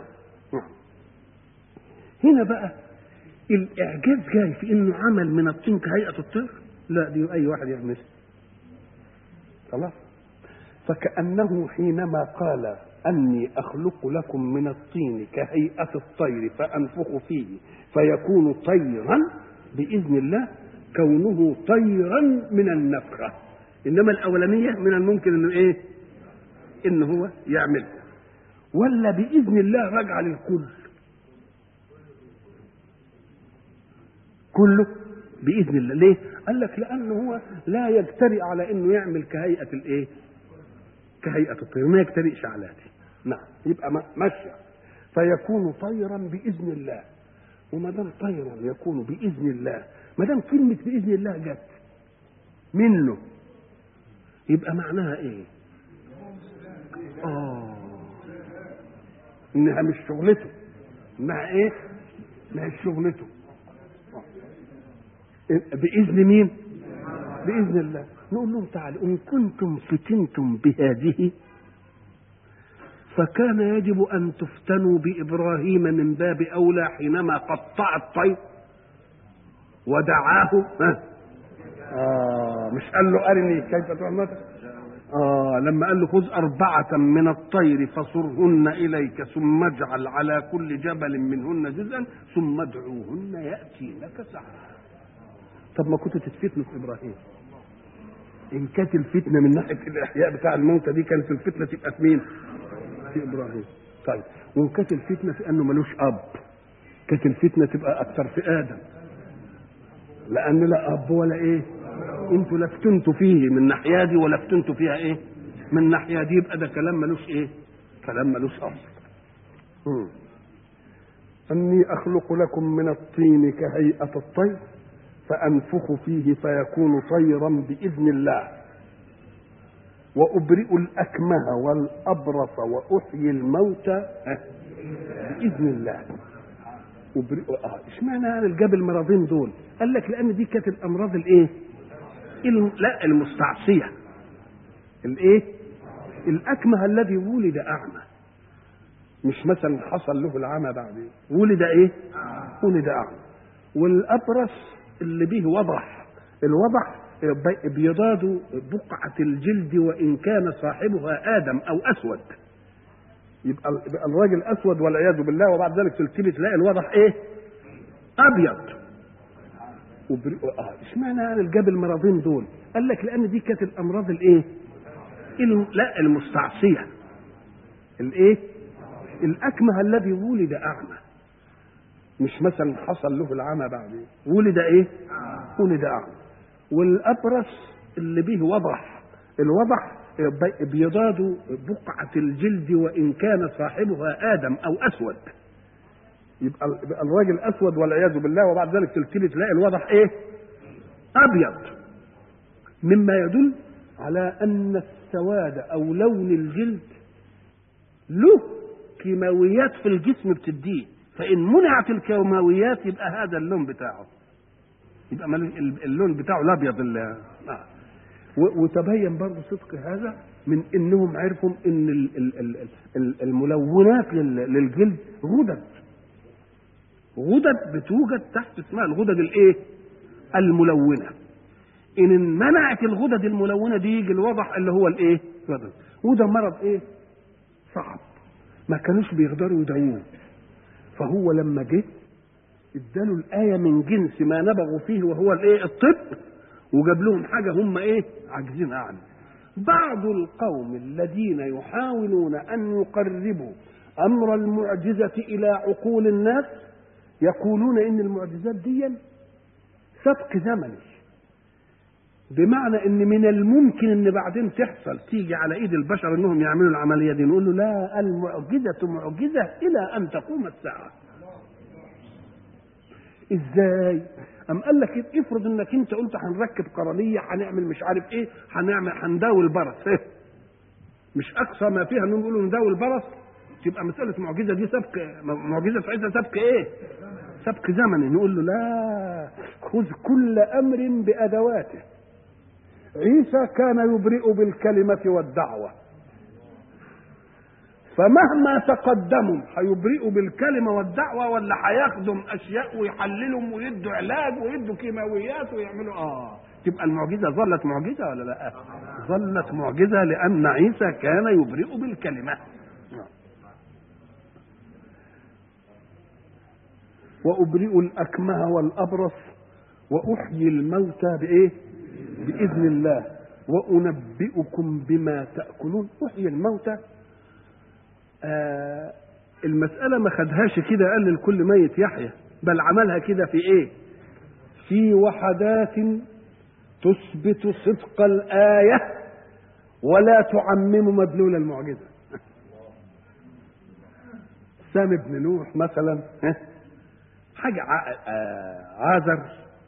هنا بقى الاعجاز جاي في انه عمل من الطين كهيئه الطير؟ لا، دي اي واحد يعمل خلاص. فكأنه حينما قال أني أخلق لكم من الطين كهيئة الطير فأنفخ فيه فيكون طيرا بإذن الله، كونه طيرا من النفخة. إنما الأولانية من الممكن إنه إيه؟ إنه هو يعمل، ولا بإذن الله رجع للكل كله بإذن الله. ليه؟ قال لك لأنه هو لا يجترئ على إنه يعمل كهيئة الإيه؟ كهيئة الطير، ما يجترئش على دي. نعم، يبقى ماشي فيكون طيرا بإذن الله. وما دام طيرا يكون بإذن الله، ما دام كلمة بإذن الله جت منه، يبقى معناها إيه؟ آه إنها مش شغلته، إنها إيه؟ مش شغلته. بإذن مين؟ بإذن الله. نقول لهم تعالوا إن كنتم فتنتم بهذه فكان يجب أن تفتنوا بإبراهيم من باب أولى حينما قطع الطير ودعاه. ها آه مش قال له أرني كيف تعمل؟ آه لما قال له خذ أربعة من الطير فصرهن إليك ثم اجعل على كل جبل منهن جزءا ثم ادعوهن يأتينك سعيا. طب ما كنت تتفتنوا في إبراهيم؟ إن كانت الفتنة من ناحية الإحياء بتاع الموتى دي كانت الفتنة تبقى في مين؟ في إبراهيم. طيب وإن كانت الفتنة في أنه ملوش أب، كانت الفتنة تبقى أكثر في آدم، لأن لا أب ولا إيه؟ أنتوا لا فتنتوا فيه من ناحية دي ولا فتنتوا فيها إيه؟ من ناحية دي، يبقى ده كلام ملوش إيه؟ كلام ملوش أصل. أني أخلق لكم من الطين كهيئة الطير فأنفخ فيه فيكون طيرا بإذن الله، وأبرئ الأكمه والأبرص وأحيي الموتى بإذن الله. أبرئ آه اشمعنى الجاب المرضين دول؟ قال لك لأن دي كانت الأمراض الإيه؟ الم... لا المستعصية. الإيه؟ الأكمه الذي ولد أعمى، مش مثلا حصل له العمى بعدين، ولد إيه؟ ولد أعمى. والأبرص اللي به وضح، الوضح بيضاد بقعة الجلد وإن كان صاحبها آدم أو أسود، يبقى يبقى الراجل اسود والعياذ بالله، وبعد ذلك تلتفت تلاقي الوضح ايه؟ ابيض. وبر... اه اشمعنى يعني جاب المرضين دول؟ قال لك لان دي كانت الامراض الايه؟ الم... لا المستعصيه. الايه؟ الاكمه الذي ولد اعمى، مش مثلا حصل له العمى بعدين، ولد ايه؟ ولد اعمى. والابرص اللي به وضح، الوضح بيضاد بقعه الجلد وان كان صاحبها ادم او اسود. يبقى الراجل اسود والعياذ بالله، وبعد ذلك تلتفت تلاقي الوضح ايه؟ ابيض، مما يدل على ان السواد او لون الجلد له كيماويات في الجسم بتديه، فان منعت الكيماويات يبقى هذا اللون بتاعه، يبقى اللون بتاعه الابيض. آه. وتبين برضه صدق هذا من انهم عرفوا ان الملونات للجلد غدد، غدد بتوجد تحت اسمها الغدد الايه؟ الملونه. ان منعت الغدد الملونه دي يجي الوضح اللي هو الايه؟ غدد. وده مرض ايه؟ صعب، ما كانوش بيقدروا يداووه، فهو لما جه اداله الايه من جنس ما نبغوا فيه وهو الايه؟ الطب، وجاب لهم حاجه هم ايه؟ عاجزين عنها. بعض القوم الذين يحاولون ان يقربوا امر المعجزه الى عقول الناس يقولون ان المعجزات دي سبق زمني، بمعنى ان من الممكن ان بعدين تحصل تيجي على ايد البشر انهم يعملوا العمليه دي. نقول له لا، المعجزه معجزه الى ان تقوم الساعه. ازاي؟ ام قال لك افرض انك انت قلت هنركب قرنيه، هنعمل مش عارف ايه، هنعمل هنداوي البرص، إيه؟ مش اقصى ما فيها انهم يقولوا نداوي البرص، تبقى مساله معجزه دي سبق، معجزه عايزه سبق ايه؟ سبق زمني. نقول له لا، خذ كل امر بادواته. عيسى كان يبرئ بالكلمه والدعوه، فمهما تقدموا هيبرئوا بالكلمه والدعوه ولا هيخدم اشياء ويحللهم ويدوا علاج ويدوا كيماويات ويعملوا اه تبقى المعجزه ظلت معجزه ولا لا؟ ظلت معجزه لان عيسى كان يبرئ بالكلمه. وأبرئ الأكمه والأبرص وأحيي الموتى بإيه؟ بإذن الله وأنبئكم بما تأكلون. أحيي الموتى، آه المسألة ما خدهاش كده قال لكل ميت يحيى، بل عملها كده في إيه؟ في وحدات تثبت صدق الآية ولا تعمم مدلول المعجزة. سام ابن نوح مثلا، حاجة عازر،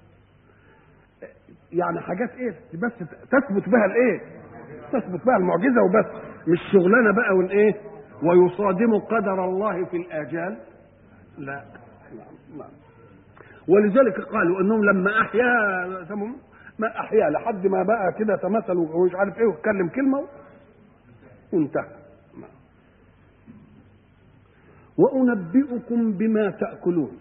يعني حاجات ايه بس تثبت بها الايه؟ تثبت بها المعجزة وبس، مش شغلانة بقى والايه؟ ويصادم قدر الله في الآجال، لا لا لا. ولذلك قالوا انهم لما احيا ما احيا لحد ما بقى كده تمثل ومش عارف ايه واتكلم كلمة وانتهى. وأنبئكم بما تأكلون،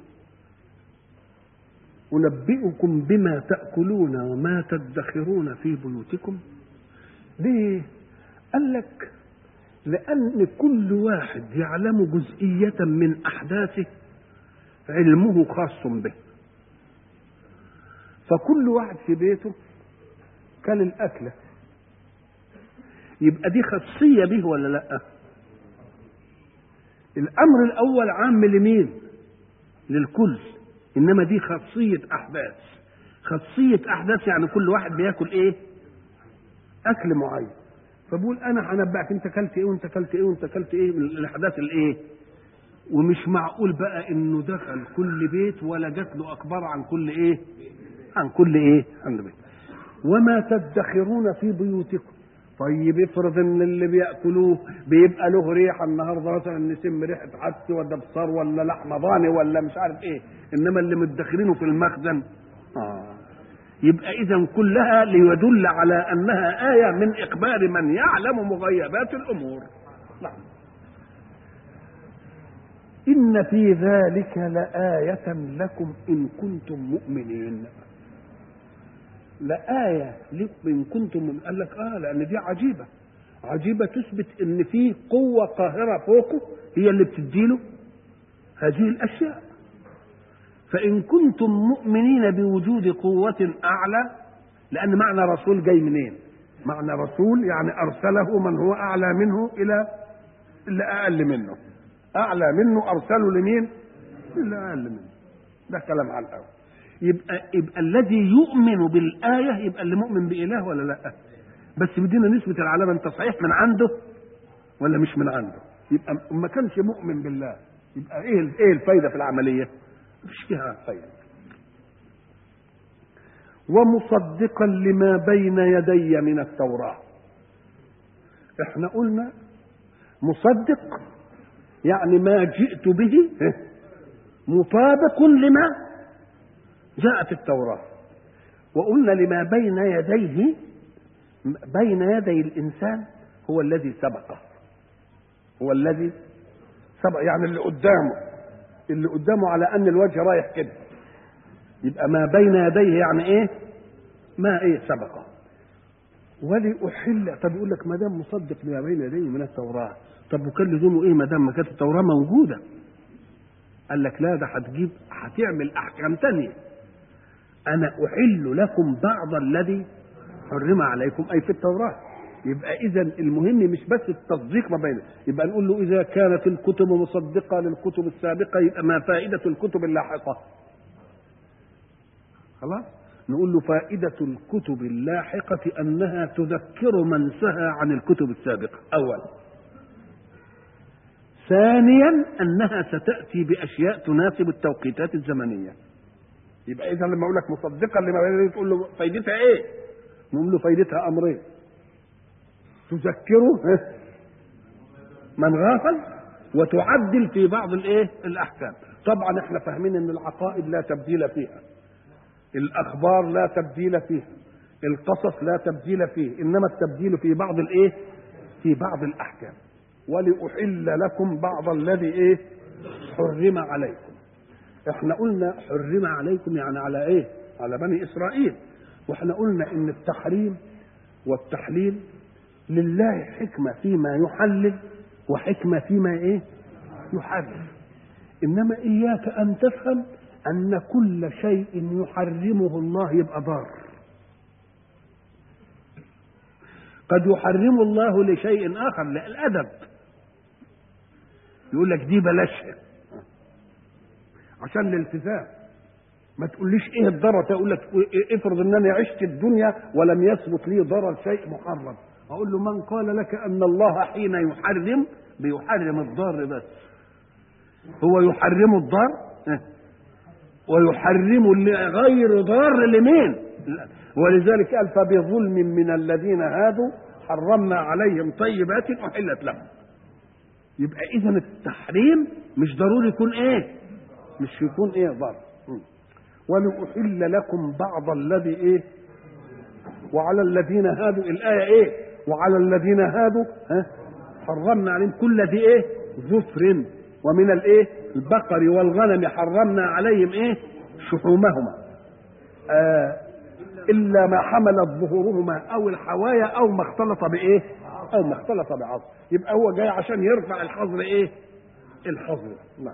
أنبئكم بما تأكلون وما تدخرون في بيوتكم. ليه؟ قال لك لأن كل واحد يعلم جزئية من أحداثه علمه خاص به، فكل واحد في بيته كان الأكلة، يبقى دي خاصية به ولا لأ؟ الأمر الأول عام لمين؟ للكل، إنما دي خاصية أحداث. خاصية أحداث يعني كل واحد بياكل إيه؟ أكل معين. فبقول أنا هنبأك أنت أكلت إيه وأنت أكلت إيه وأنت أكلت إيه من الأحداث الإيه؟ ومش معقول بقى إنه دخل كل بيت ولا جات له أخبار عن كل إيه؟ عن كل إيه؟ عن بيت. وما تدخرون في بيوتكم. طيب افرض ان اللي بياكلوه بيبقى له ريحه النهارده مثلا نسم ريحه عدس ولا بصار ولا لحمه ضاني ولا مش عارف ايه، انما اللي مدخرينه في المخزن اه يبقى اذا كلها ليدل على انها ايه من اخبار من يعلم مغيبات الامور. نعم. ان في ذلك لآية لكم ان كنتم مؤمنين. لآية لكم إن كنتم، قال لك آه لأن دي عجيبة. عجيبة تثبت ان في قوة قاهرة فوقه هي اللي بتديله هذه الاشياء. فان كنتم مؤمنين بوجود قوة اعلى، لان معنى رسول جاي منين؟ معنى رسول يعني ارسله من هو اعلى منه الى اللي اقل منه، اعلى منه ارسله لمين؟ اللي اقل منه. ده كلام على الاول. يبقى يبقى الذي يؤمن بالايه يبقى اللي مؤمن باله ولا لا؟ بس بدينا نثبت العلامه، انت صحيح من عنده ولا مش من عنده؟ يبقى ما كانش مؤمن بالله، يبقى ايه ايه الفايده في العمليه؟ مش فيها فايده. ومصدقا لما بين يدي من التوراه. احنا قلنا مصدق يعني ما جئت به مطابق لما جاء في التوراه. وقلنا لما بين يديه، بين يدي الإنسان هو الذي سبقه، هو الذي سبق يعني اللي قدامه، اللي قدامه على أن الوجه رايح كده، يبقى ما بين يديه يعني إيه؟ ما إيه سبقه. ولأحل، طب يقول لك ما دام مصدق لما بين يديه من التوراة، طب وكان لزومه إيه ما دام ما كانت التوراة موجودة؟ قال لك لا، ده هتجيب هتعمل أحكام تانية. أنا أحل لكم بعض الذي حرم عليكم أي في التوراة. يبقى إذا المهم مش بس التصديق ما بينه، يبقى نقول له إذا كانت الكتب مصدقة للكتب السابقة يبقى ما فائدة الكتب اللاحقة؟ خلاص، نقول له فائدة الكتب اللاحقة أنها تذكر من سهى عن الكتب السابقة أولا. ثانيا أنها ستأتي بأشياء تناسب التوقيتات الزمنية. يبقى إذا لما أقول لك مصدقا لما بين يديه تقول له فائدتها إيه؟ نقول له فائدتها أمرين: تذكره من غافل، وتعدل في بعض الإيه؟ الأحكام. طبعا احنا فاهمين ان العقائد لا تبديل فيها، الأخبار لا تبديل فيها، القصص لا تبديل فيه، إنما التبديل في بعض الإيه؟ في بعض الأحكام. ولأحل لكم بعض الذي إيه؟ حرم عليكم. احنا قلنا حرم عليكم يعني على إيه؟ على بني إسرائيل. واحنا قلنا إن التحريم والتحليل لله حكمة فيما يحلل وحكمة فيما إيه؟ يحرم. إنما إياك أن تفهم أن كل شيء يحرمه الله يبقى ضار. قد يحرم الله لشيء آخر للأدب، يقول لك دي بلاشها عشان الالتزام. ما تقوليش ايه الضرر، تقول لك افرض ان انا عشت الدنيا ولم يثبت لي ضرر شيء محرم، اقول له من قال لك ان الله حين يحرم بيحرم الضار بس؟ هو يحرم الضار ويحرم غير ضار لمين؟ ولذلك قال فبظلم من الذين هادوا حرمنا عليهم طيبات احلت لهم. يبقى اذا التحريم مش ضروري يكون ايه؟ مش يكون ايه ضار. ولأحل لكم بعض الذي ايه؟ وعلى الذين هادوا، الآية ايه؟ وعلى الذين هادوا ها حرمنا عليهم كل ذي ايه؟ ظفر، ومن الايه؟ البقر والغنم حرمنا عليهم ايه؟ شحومهما آه الا ما حملت ظهورهما او الحوايا او ما اختلط بايه؟ او ما اختلط بعظم. يبقى هو جاي عشان يرفع الحظر ايه؟ الحظر. نعم.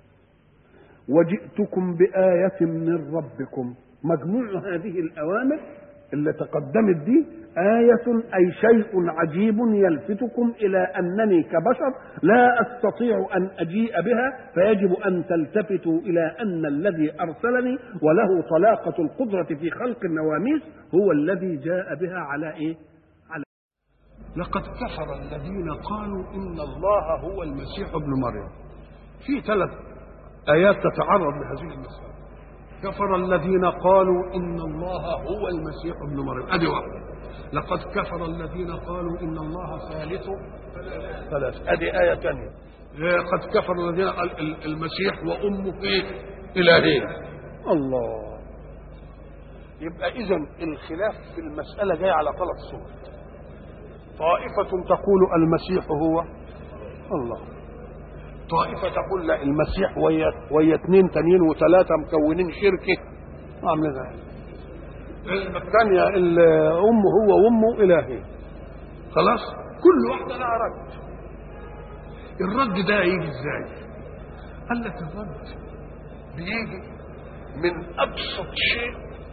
وجئتكم بآية من ربكم. مجموع هذه الأوامر اللي تقدمت دي آية أي شيء عجيب يلفتكم إلى أنني كبشر لا أستطيع أن أجيء بها، فيجب أن تلتفتوا إلى أن الذي أرسلني وله طلاقة القدرة في خلق النواميس هو الذي جاء بها على إيه؟ على لقد كفر الذين قالوا إن الله هو المسيح ابن مريم. في ثلاث آيات تتعرض لهذه المسألة. كفر الذين قالوا إن الله هو المسيح ابن مريم، أدي واحدة. لقد كفر الذين قالوا إن الله ثالث ثلاث، أدي آية ثانية. لقد كفر الذين قال المسيح وأمه إيه؟ إلهين. الله. يبقى إذن الخلاف في المسألة جاي على ثلاث صور. طائفة تقول المسيح هو الله، طائفة تقول لا المسيح ويا ويا اثنين تانيين وثلاثة مكونين شركة عاملين ذلك. الثانية أمه هو وأمه إلهي. خلاص؟ كل واحدة لها رد. الرد ده يجي ازاي؟ قال لك الرد بيجي من أبسط شيء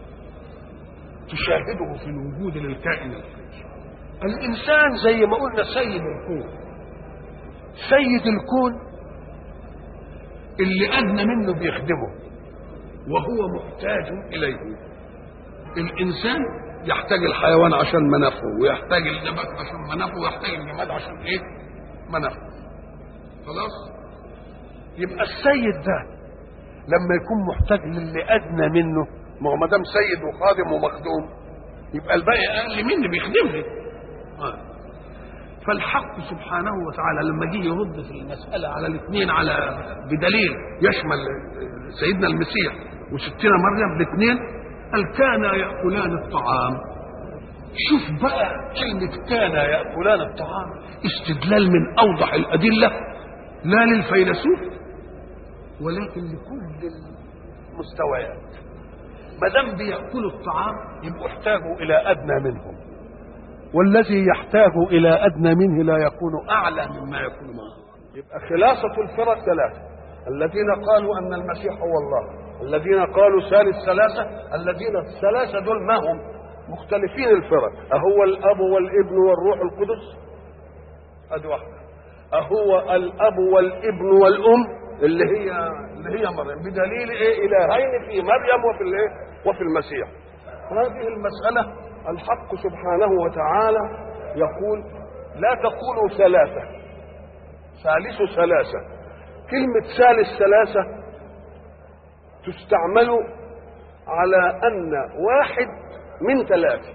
تشاهده في الوجود للكائن الحي. الإنسان زي ما قلنا سيد الكون، سيد الكون اللي أدنى منه بيخدمه وهو محتاج إليه. الإنسان يحتاج الحيوان عشان منافعه، ويحتاج النبات عشان منافعه، ويحتاج الجماد عشان إيه؟ منافعه. خلاص؟ يبقى السيد ده لما يكون محتاج للي أدنى منه، ما هو ما دام سيد وخادم ومخدوم يبقى الباقي أقل مني بيخدمني. آه. فالحق سبحانه وتعالى لما جه يرد في المسألة على الاثنين على بدليل يشمل سيدنا المسيح وستنا مريم الاثنين، قال كانا يأكلان الطعام. شوف بقى كلمة كانا يأكلان الطعام استدلال من أوضح الأدلة، لا للفيلسوف ولكن لكل المستويات. ما دام بيأكلوا الطعام يبقوا احتاجوا إلى أدنى منهم، والذي يحتاج إلى أدنى منه لا يكون أعلى مما يكون معه. يبقى خلاصة الفرق ثلاثة: الذين قالوا أن المسيح هو الله، الذين قالوا ثالث ثلاثة، الذين الثلاثة دول ما هم مختلفين الفرق. أهو الأب والابن والروح القدس؟ أدي واحدة. أهو الأب والابن والأم اللي هي اللي هي مريم، بدليل إيه؟ إلهين في مريم وفي الإيه؟ وفي المسيح. هذه المسألة الحق سبحانه وتعالى يقول لا تقولوا ثلاثة، ثالث ثلاثة. كلمة ثالث ثلاثة تستعمل على أن واحد من ثلاثة،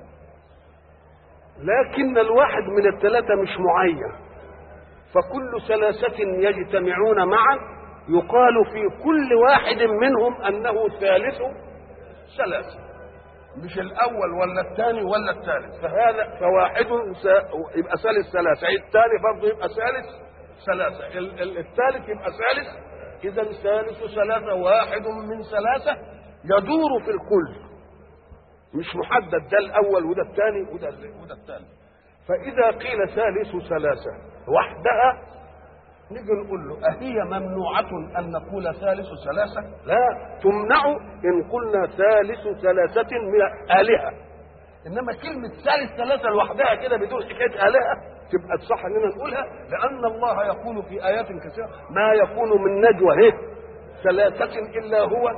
لكن الواحد من الثلاثة مش معين، فكل ثلاثة يجتمعون معا يقال في كل واحد منهم أنه ثالث ثلاثة، مش الأول ولا الثاني ولا الثالث. فهذا فواحد يبقى ثالث ثلاثة، الثاني برضه يبقى ثالث ثلاثة، الثالث يبقى ثالث. إذا ثالث ثلاثة واحد من ثلاثة يدور في الكل، مش محدد ده الأول وده الثاني وده وده الثالث. فإذا قيل ثالث ثلاثة وحدها نيجي نقول له أهي ممنوعة أن نقول ثالث ثلاثة؟ لا، تمنع إن قلنا ثالث ثلاثة من آلهة. إنما كلمة ثالث ثلاثة لوحدها كده بدون حكاية آلهة تبقى تصح إننا نقولها، لأن الله يقول في آيات كثيرة ما يكون من نجوى هي ثلاثة إلا هو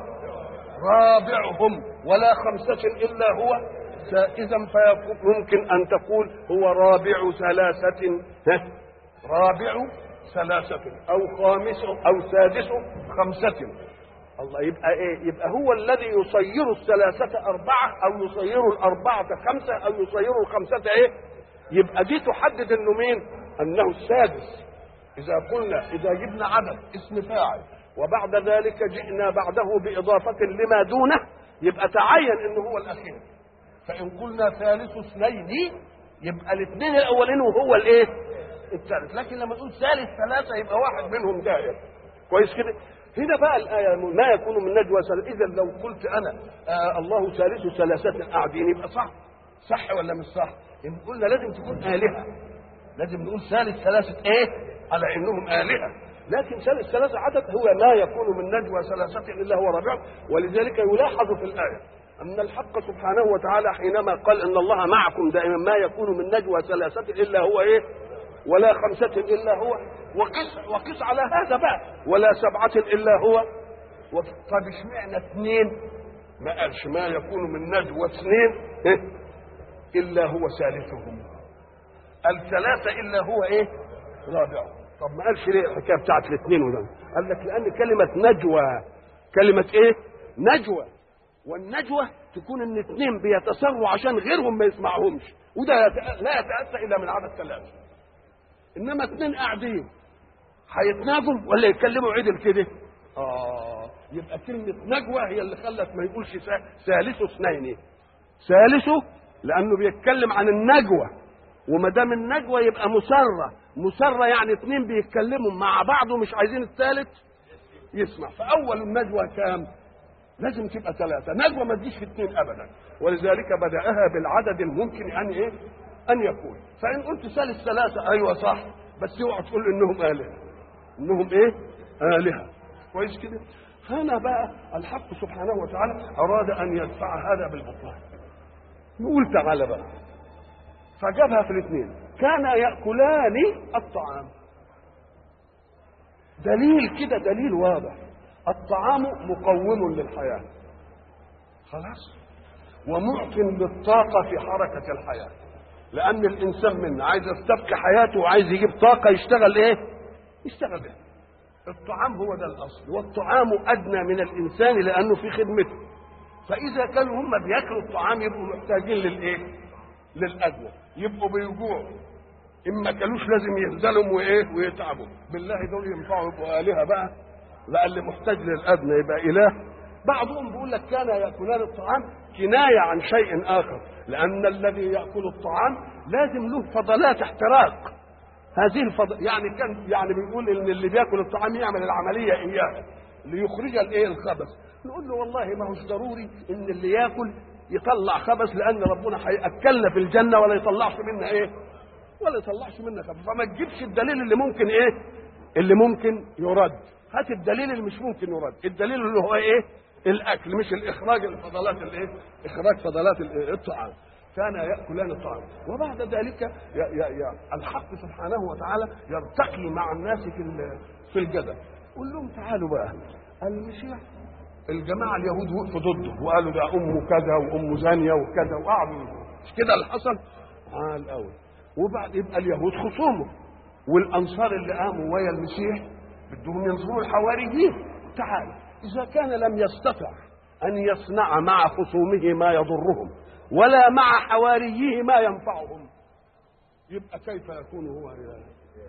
رابعهم ولا خمسة إلا هو. إذا فممكن أن تقول هو رابع ثلاثة، رابع ثلاثة أو خامس أو سادس خمسة. الله يبقى إيه؟ يبقى هو الذي يصير الثلاثة أربعة أو يصير الأربعة خمسة أو يصير الخمسة إيه؟ يبقى دي تحدد إنه مين؟ أنه السادس. إذا قلنا إذا جبنا عدد اسم فاعل وبعد ذلك جئنا بعده بإضافة لما دونه يبقى تعين إنه هو الأخير. فإن قلنا ثالث اثنين يبقى الاثنين الأولين وهو الإيه؟ الثالث. لكن لما نقول ثالث ثلاثة يبقى واحد منهم دائر. كويس كده؟ هنا بقى الآية ما يكون من نجوى ثلاثة. إذا لو قلت أنا آه الله ثالث ثلاثة قاعدين يبقى صح؟ صح ولا مش صح؟ إن قلنا لازم تكون آلهة، لازم نقول ثالث ثلاثة إيه؟ على إنهم آلهة. لكن ثالث ثلاثة عدد هو ما يكون من نجوى ثلاثة إلا هو رابعهم. ولذلك يلاحظ في الآية أن الحق سبحانه وتعالى حينما قال إن الله معكم دائما ما يكون من نجوى ثلاثة إلا هو إيه؟ ولا خمسة إلا هو. وقس وقس على هذا بقى ولا سبعة إلا هو. طب اشمعنى اثنين؟ ما قالش ما يكون من نجوى اثنين إيه؟ إلا هو ثالثهم. الثلاثة إلا هو إيه؟ رابعهم. طب ما قالش ليه الحكاية بتاعت الاثنين وده؟ قال لك لأن كلمة نجوى كلمة إيه؟ نجوى، والنجوى تكون ان اثنين بيتصروا عشان غيرهم ما يسمعهمش، وده لا يتأتى الا من عدد ثلاثة. انما اثنين قاعدين هيتناجوا ولا يتكلموا عدل كده؟ اه يبقى كلمة نجوى هي اللي خلت ما يقولش ثالث اثنين، ثالثه لانه بيتكلم عن النجوى، وما دام النجوى يبقى مسرة، مسرة يعني اثنين بيتكلموا مع بعض ومش عايزين الثالث يسمع. فاول النجوى كام؟ لازم تبقى ثلاثة. نجوى ما تجيش في اثنين أبدا، ولذلك بدأها بالعدد الممكن أن إيه؟ ان يكون. فان قلت ثالث ثلاثه ايوه صح، بس اوعى تقول انهم الهه. انهم ايه؟ الهه. كويس كده؟ هنا بقى الحق سبحانه وتعالى اراد ان يدفع هذا بالبطلان. نقول تعالى بقى، فجابها في الاثنين، كان ياكلان الطعام. دليل كده، دليل واضح، الطعام مقوم للحياه خلاص، ومعط للطاقه في حركه الحياه، لان الانسان منا عايز يستبقي حياته وعايز يجيب طاقه يشتغل ايه؟ يشتغل ايه؟ الطعام هو ده الاصل، والطعام ادنى من الانسان لانه في خدمته. فاذا كانوا هم بياكلوا الطعام يبقوا محتاجين للايه؟ للادنى، يبقوا بيجوعوا، اما كانوش لازم يهزلهم وايه؟ ويتعبوا. بالله دول ينفعوا يبقوا الهه بقى؟ لا، اللي محتاج للادنى يبقى اله. بعضهم بيقول لك كان ياكلان الطعام كنايه عن شيء اخر، لان الذي ياكل الطعام لازم له فضلات احتراق. هذه الفضل يعني كان يعني بيقول ان اللي بياكل الطعام يعمل العمليه اياها ليخرج الايه؟ الخبث. نقول له والله ما هوش ضروري ان اللي ياكل يطلع خبث، لان ربنا هياكلنا في الجنه ولا يطلعش منا ايه؟ ولا يطلعش منا خبث. فما تجيبش الدليل اللي ممكن ايه؟ اللي ممكن يرد. هات الدليل اللي مش ممكن يرد. الدليل اللي هو ايه؟ الاكل، مش الاخراج الفضلات الايه؟ اخراج فضلات الطعام. كان ياكلان الطعام. وبعد ذلك يا يا يا الحق سبحانه وتعالى يرتقي مع الناس في في الجدل. قول لهم تعالوا بقى، المسيح الجماعه اليهود وقفوا ضده وقالوا ده امه كذا وامه زانيه وكذا، وقعدوا مش كده اللي حصل؟ اه الاول. وبعد يبقى اليهود خصومه، والانصار اللي قاموا ويا المسيح بدهم ينصروا الحواريين. تعالوا، اذا كان لم يستطع ان يصنع مع خصومه ما يضرهم ولا مع حواريه ما ينفعهم، يبقى كيف يكون هو إله؟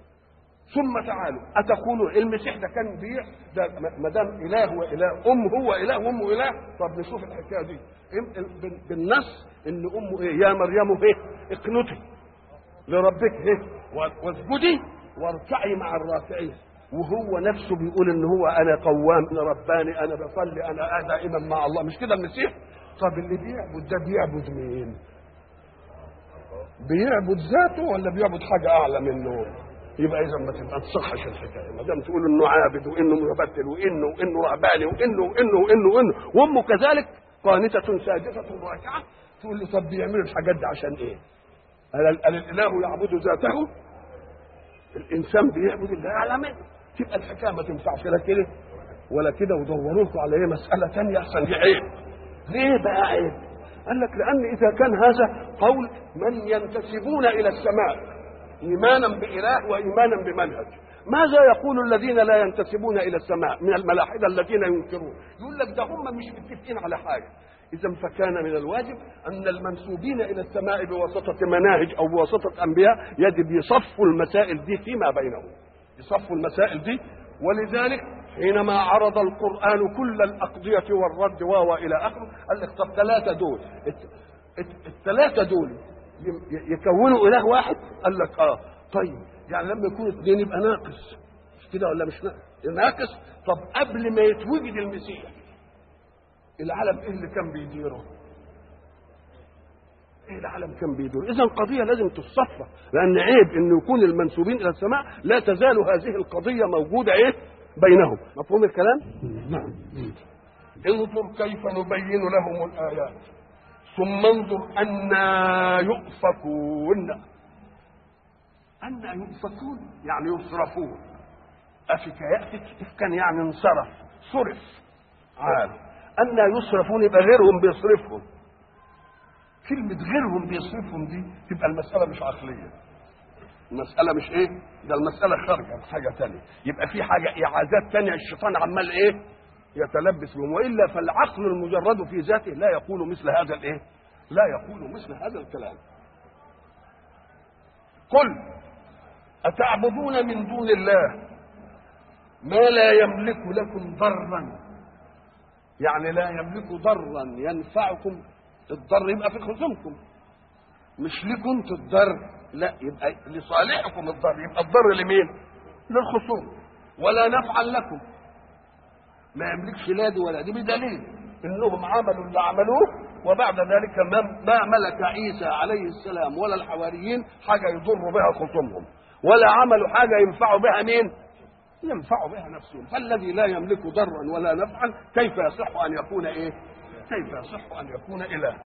ثم تعالوا، أتقولوا المسيح ده كان بيع ده ما دام إله وإله، أم هو إله وأمه إله؟ طب نشوف الحكاية دي بالنص إن أمه إيه؟ يا مريم إيه؟ اقنتي لربك إيه؟ واسجدي واركعي مع الراكعين. وهو نفسه بيقول إن هو أنا قوام، أنا رباني، أنا بصلي، أنا دائما مع الله. مش كده المسيح؟ طب اللي بيعبد ده بيعبد مين؟ بيعبد ذاته ولا بيعبد حاجه اعلى منه؟ يبقى اذا ما تبقى تصحش الحكايه، ما دام تقول انه عابد وانه مبتل وانه وانه رهباني وانه وانه وانه وانه وامه كذلك قانته ساجده راكعه، تقول له طب بيعملوا الحاجات دي عشان ايه؟ قال الاله يعبد ذاته، الانسان بيعبد الله اعلى منه. تبقى الحكايه ما تنفعش لا كده ولا كده. ودوروا لكم على ايه؟ مساله ثانيه احسن. دي عيب. ليه بقى عيب؟ قال لك لأن إذا كان هذا قول من ينتسبون إلى السماء إيمانا بإله وإيمانا بمنهج، ماذا يقول الذين لا ينتسبون إلى السماء من الملاحدة الذين ينكرون؟ يقول لك ده هم مش متفقين على حاجة. إذا فكان من الواجب أن المنسوبين إلى السماء بواسطة مناهج أو بواسطة أنبياء يجب يصفوا المسائل دي فيما بينهم، يصفوا المسائل دي. ولذلك حينما عرض القرآن كل الأقضية والرد وهو إلى آخره، قال لك طب ثلاثة دول الثلاثة دول يكونوا إله واحد؟ قال لك آه. طيب يعني لما يكون اثنين يبقى ناقص، مش كده ولا مش ناقص؟ طب قبل ما يتوجد المسيح العالم إيه اللي كان بيديره؟ إيه العالم كان بيدور؟ إذا قضية لازم تصفى، لأن عيب إنه يكون المنسوبين إلى السماء لا تزال هذه القضية موجودة إيه؟ بينهم. مفهوم الكلام؟ نعم. انظر كيف نبين لهم الآيات ثم انظر أنا يؤفكون. أنا يؤفكون يعني يصرفون. أفك يأفك إفكان يعني انصرف، صرف. عال أنا يصرفون يبقى غيرهم بيصرفهم. كلمة غيرهم بيصرفهم دي تبقى المسألة مش عقلية، المسألة مش ايه؟ ده المسألة خارجة عن حاجة تانية، يبقى في حاجة إعازات تانية الشيطان عمال ايه؟ يتلبس بهم. وإلا فالعقل المجرد في ذاته لا يقول مثل هذا الايه؟ لا يقول مثل هذا الكلام. قل أتعبدون من دون الله ما لا يملك لكم ضرا، يعني لا يملك ضرا ينفعكم. الضر يبقى في خصومكم، مش لكم انتوا الضر، لا يبقى لصالحكم الضر. يبقى الضر لمين؟ للخصوم. ولا نفعا لكم، ما يملكش لا دي ولا دي، بدليل انهم عملوا اللي عملوه وبعد ذلك ما ما ملك عيسى عليه السلام ولا الحواريين حاجه يضر بها خصومهم، ولا عملوا حاجه ينفعوا بها مين؟ ينفعوا بها نفسهم. فالذي لا يملك ضرا ولا نفعا كيف يصح ان يكون ايه؟ كيف يصح ان يكون اله؟